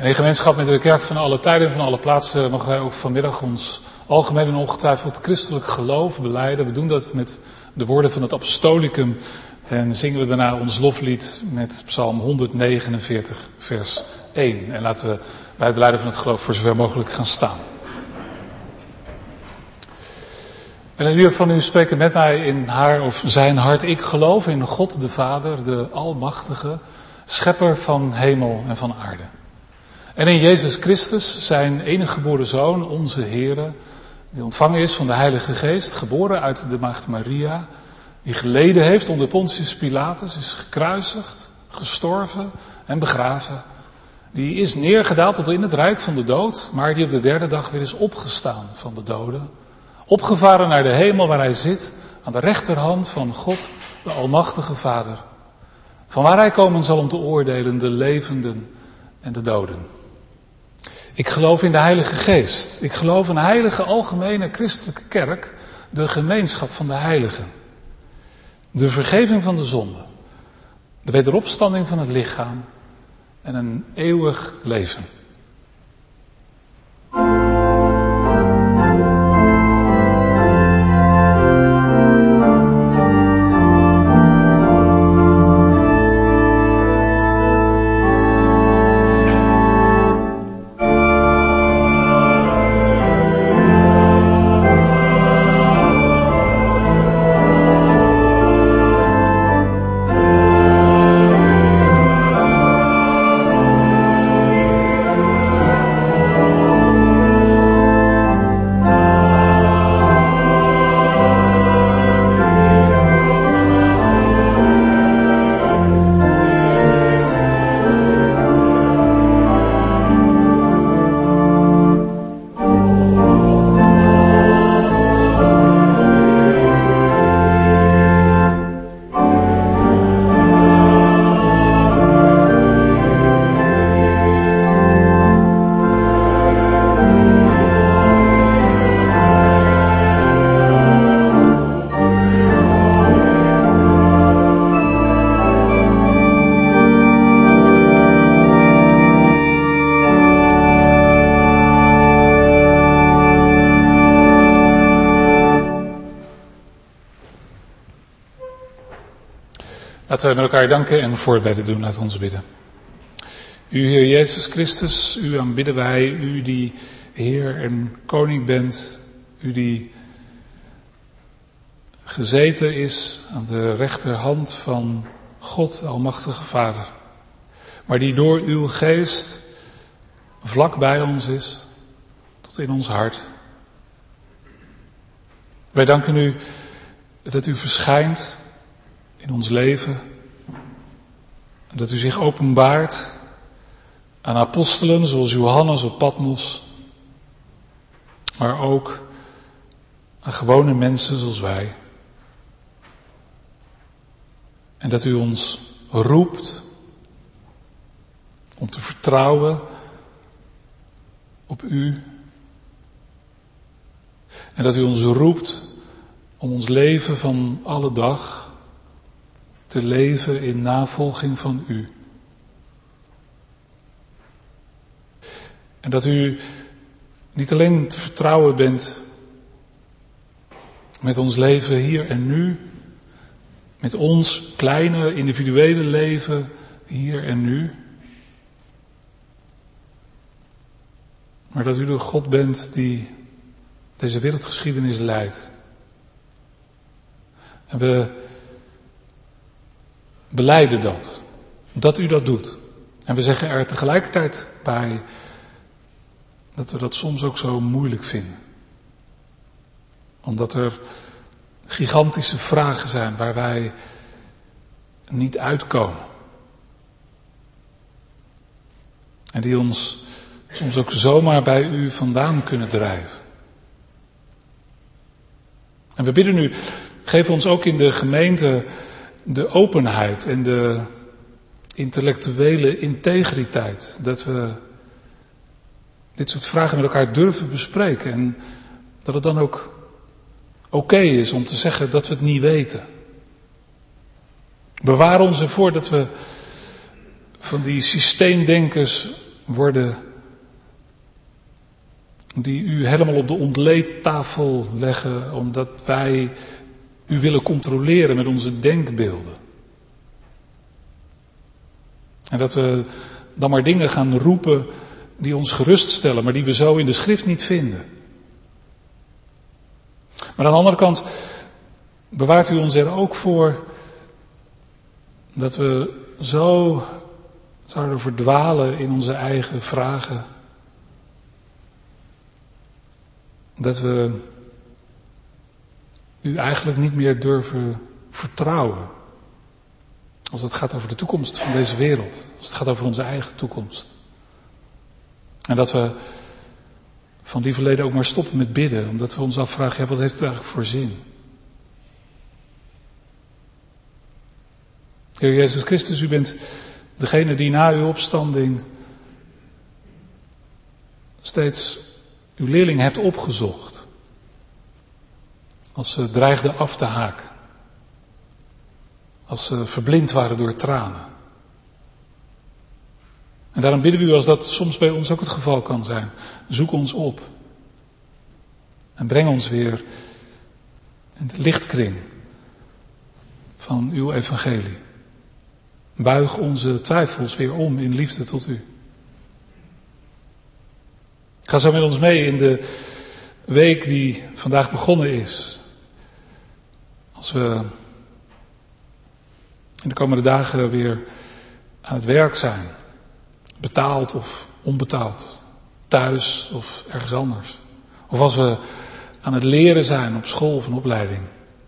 En in gemeenschap met de kerk van alle tijden en van alle plaatsen mogen wij ook vanmiddag ons algemeen en ongetwijfeld christelijk geloof belijden. We doen dat met de woorden van het Apostolicum en zingen we daarna ons loflied met Psalm honderdnegenenveertig vers één. En laten we bij het belijden van het geloof voor zover mogelijk gaan staan. En in ieder van u spreken met mij in haar of zijn hart. Ik geloof in God de Vader, de Almachtige, schepper van hemel en van aarde. En in Jezus Christus, zijn enige geboren Zoon, onze Heere, die ontvangen is van de Heilige Geest, geboren uit de Maagd Maria, die geleden heeft onder Pontius Pilatus, is gekruisigd, gestorven en begraven. Die is neergedaald tot in het rijk van de dood, maar die op de derde dag weer is opgestaan van de doden. Opgevaren naar de hemel waar hij zit, aan de rechterhand van God, de Almachtige Vader. Van waar hij komen zal om te oordelen de levenden en de doden. Ik geloof in de Heilige Geest. Ik geloof in een heilige algemene christelijke kerk, de gemeenschap van de heiligen. De vergeving van de zonde, de wederopstanding van het lichaam en een eeuwig leven. Laten we met elkaar danken en voorbeden doen. Laten we ons bidden. U, Heer Jezus Christus, u aanbidden wij, u die Heer en Koning bent, u die gezeten is aan de rechterhand van God, de Almachtige Vader, maar die door uw geest vlak bij ons is, tot in ons hart. Wij danken u dat u verschijnt in ons leven, dat u zich openbaart aan apostelen zoals Johannes op Patmos, maar ook aan gewone mensen zoals wij. En dat u ons roept om te vertrouwen op u. En dat u ons roept om ons leven van alle dag te leven in navolging van u. En dat u niet alleen te vertrouwen bent met ons leven hier en nu, met ons kleine individuele leven hier en nu, maar dat u de God bent die deze wereldgeschiedenis leidt. En we belijden dat, dat u dat doet. En we zeggen er tegelijkertijd bij dat we dat soms ook zo moeilijk vinden. Omdat er gigantische vragen zijn waar wij niet uitkomen. En die ons soms ook zomaar bij u vandaan kunnen drijven. En we bidden u, geef ons ook in de gemeente de openheid en de intellectuele integriteit. Dat we dit soort vragen met elkaar durven bespreken. En dat het dan ook oké okay is om te zeggen dat we het niet weten. Bewaar ons ervoor dat we van die systeemdenkers worden die u helemaal op de ontleedtafel leggen, omdat wij u willen controleren met onze denkbeelden. En dat we dan maar dingen gaan roepen die ons geruststellen, maar die we zo in de schrift niet vinden. Maar aan de andere kant bewaart u ons er ook voor dat we zo zouden verdwalen in onze eigen vragen, dat we u eigenlijk niet meer durven vertrouwen. Als het gaat over de toekomst van deze wereld. Als het gaat over onze eigen toekomst. En dat we van lieverlede ook maar stoppen met bidden. Omdat we ons afvragen, ja, wat heeft het eigenlijk voor zin? Heer Jezus Christus, u bent degene die na uw opstanding steeds uw leerling hebt opgezocht. Als ze dreigden af te haken. Als ze verblind waren door tranen. En daarom bidden we u, als dat soms bij ons ook het geval kan zijn, zoek ons op. En breng ons weer in de lichtkring van uw evangelie. Buig onze twijfels weer om in liefde tot u. Ga zo met ons mee in de week die vandaag begonnen is. Als we in de komende dagen weer aan het werk zijn. Betaald of onbetaald. Thuis of ergens anders. Of als we aan het leren zijn op school of een opleiding.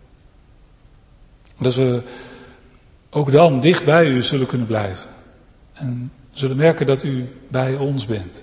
Dat we ook dan dicht bij u zullen kunnen blijven. En zullen merken dat u bij ons bent.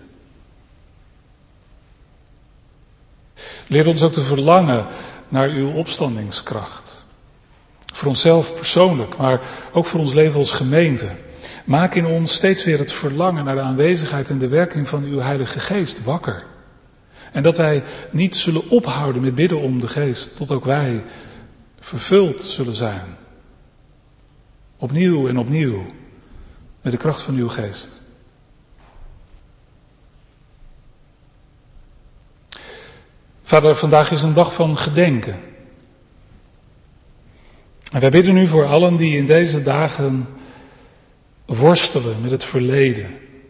Leer ons ook te verlangen naar uw opstandingskracht. Voor onszelf persoonlijk, maar ook voor ons leven als gemeente. Maak in ons steeds weer het verlangen naar de aanwezigheid en de werking van uw Heilige Geest wakker. En dat wij niet zullen ophouden met bidden om de Geest, tot ook wij vervuld zullen zijn. Opnieuw en opnieuw, met de kracht van uw Geest. Vader, vandaag is een dag van gedenken. En wij bidden u voor allen die in deze dagen worstelen met het verleden.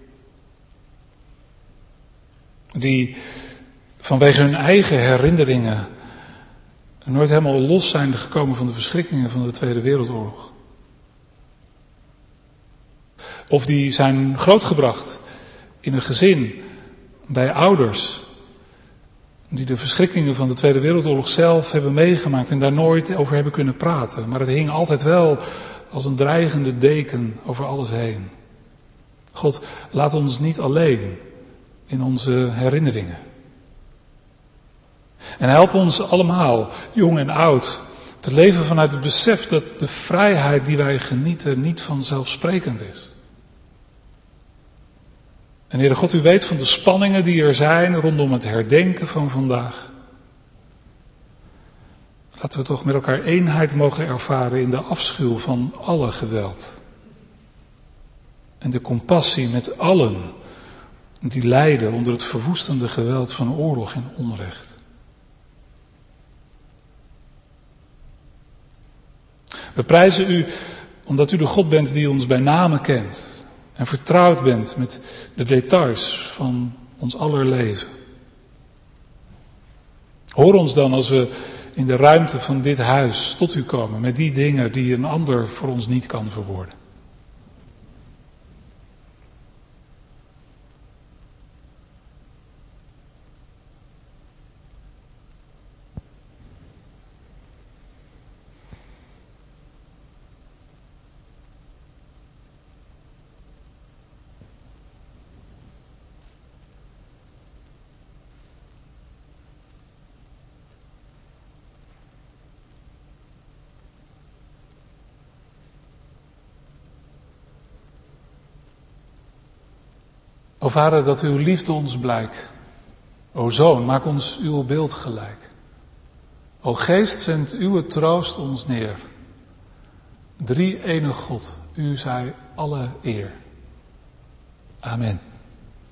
Die vanwege hun eigen herinneringen nooit helemaal los zijn gekomen van de verschrikkingen van de Tweede Wereldoorlog. Of die zijn grootgebracht in een gezin, bij ouders, die de verschrikkingen van de Tweede Wereldoorlog zelf hebben meegemaakt en daar nooit over hebben kunnen praten. Maar het hing altijd wel als een dreigende deken over alles heen. God, laat ons niet alleen in onze herinneringen. En help ons allemaal, jong en oud, te leven vanuit het besef dat de vrijheid die wij genieten niet vanzelfsprekend is. En Heere God, u weet van de spanningen die er zijn rondom het herdenken van vandaag. Laten we toch met elkaar eenheid mogen ervaren in de afschuw van alle geweld. En de compassie met allen die lijden onder het verwoestende geweld van oorlog en onrecht. We prijzen u omdat u de God bent die ons bij name kent. En vertrouwd bent met de details van ons aller leven. Hoor ons dan als we in de ruimte van dit huis tot u komen met die dingen die een ander voor ons niet kan verwoorden. O Vader, dat uw liefde ons blijkt. O Zoon, maak ons uw beeld gelijk. O Geest, zend uw troost ons neer. Drie enige God, u zij alle eer. Amen.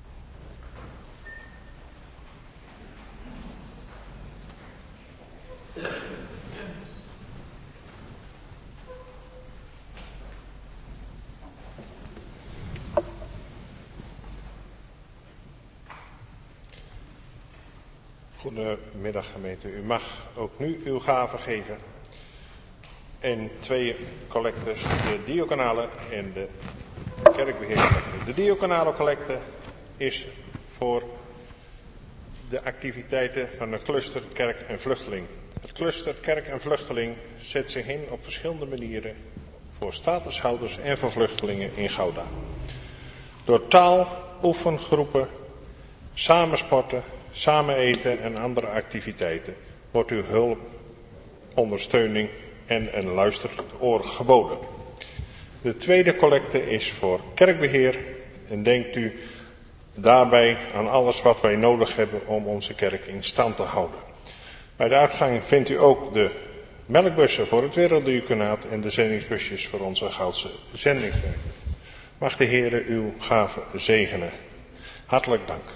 Goedemiddag gemeente, u mag ook nu uw gave geven. En twee collectes, de diaconale en de kerkbeheercollecte. De diaconale collecte is voor de activiteiten van het cluster Kerk en Vluchteling. Het cluster Kerk en Vluchteling zet zich in op verschillende manieren voor statushouders en voor vluchtelingen in Gouda. Door taal, oefengroepen, samen sporten, samen eten en andere activiteiten wordt uw hulp, ondersteuning en een luisterend oor geboden. De tweede collecte is voor kerkbeheer en denkt u daarbij aan alles wat wij nodig hebben om onze kerk in stand te houden. Bij de uitgang vindt u ook de melkbussen voor het Werelddiaconaat en de zendingsbusjes voor onze Goudse zendingswerk. Mag de Heere uw gave zegenen. Hartelijk dank.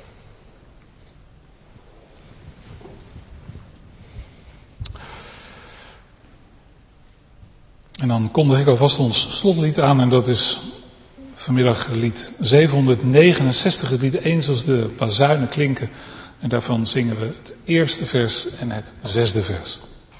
En dan kondig ik alvast ons slotlied aan en dat is vanmiddag lied zevenhonderdnegenenzestig, het lied één zoals de bazuinen klinken. En daarvan zingen we het eerste vers en het zesde vers.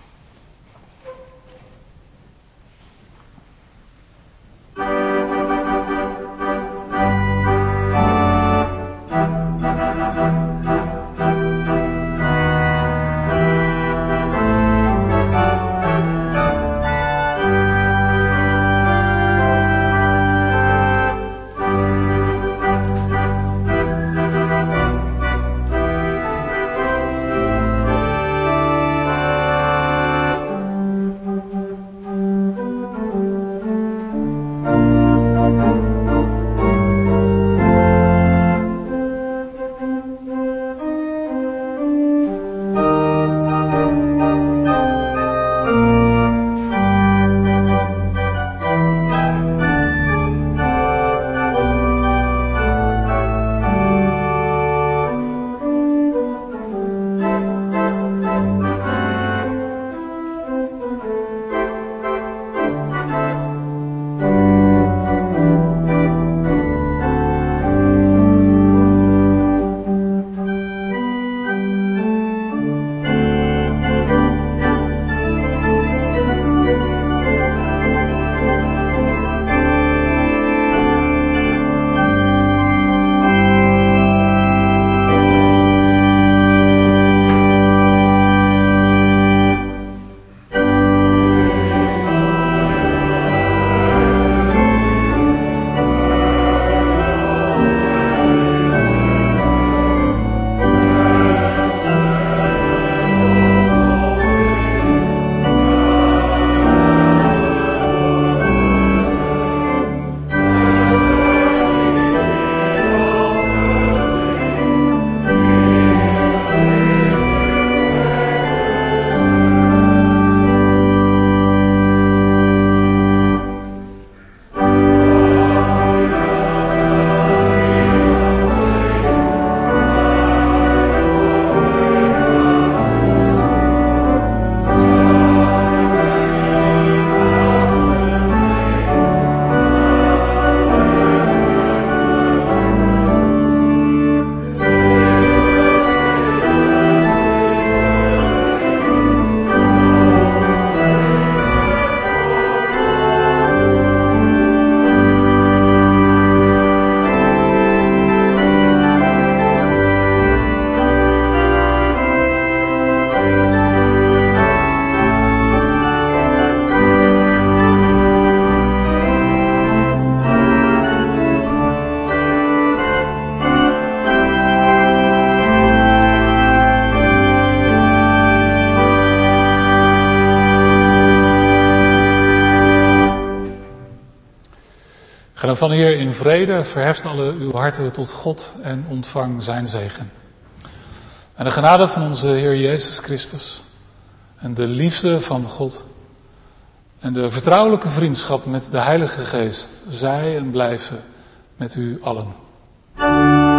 Ga dan van hier in vrede, verheft alle uw harten tot God en ontvang zijn zegen. En de genade van onze Heer Jezus Christus en de liefde van God en de vertrouwelijke vriendschap met de Heilige Geest zij en blijven met u allen.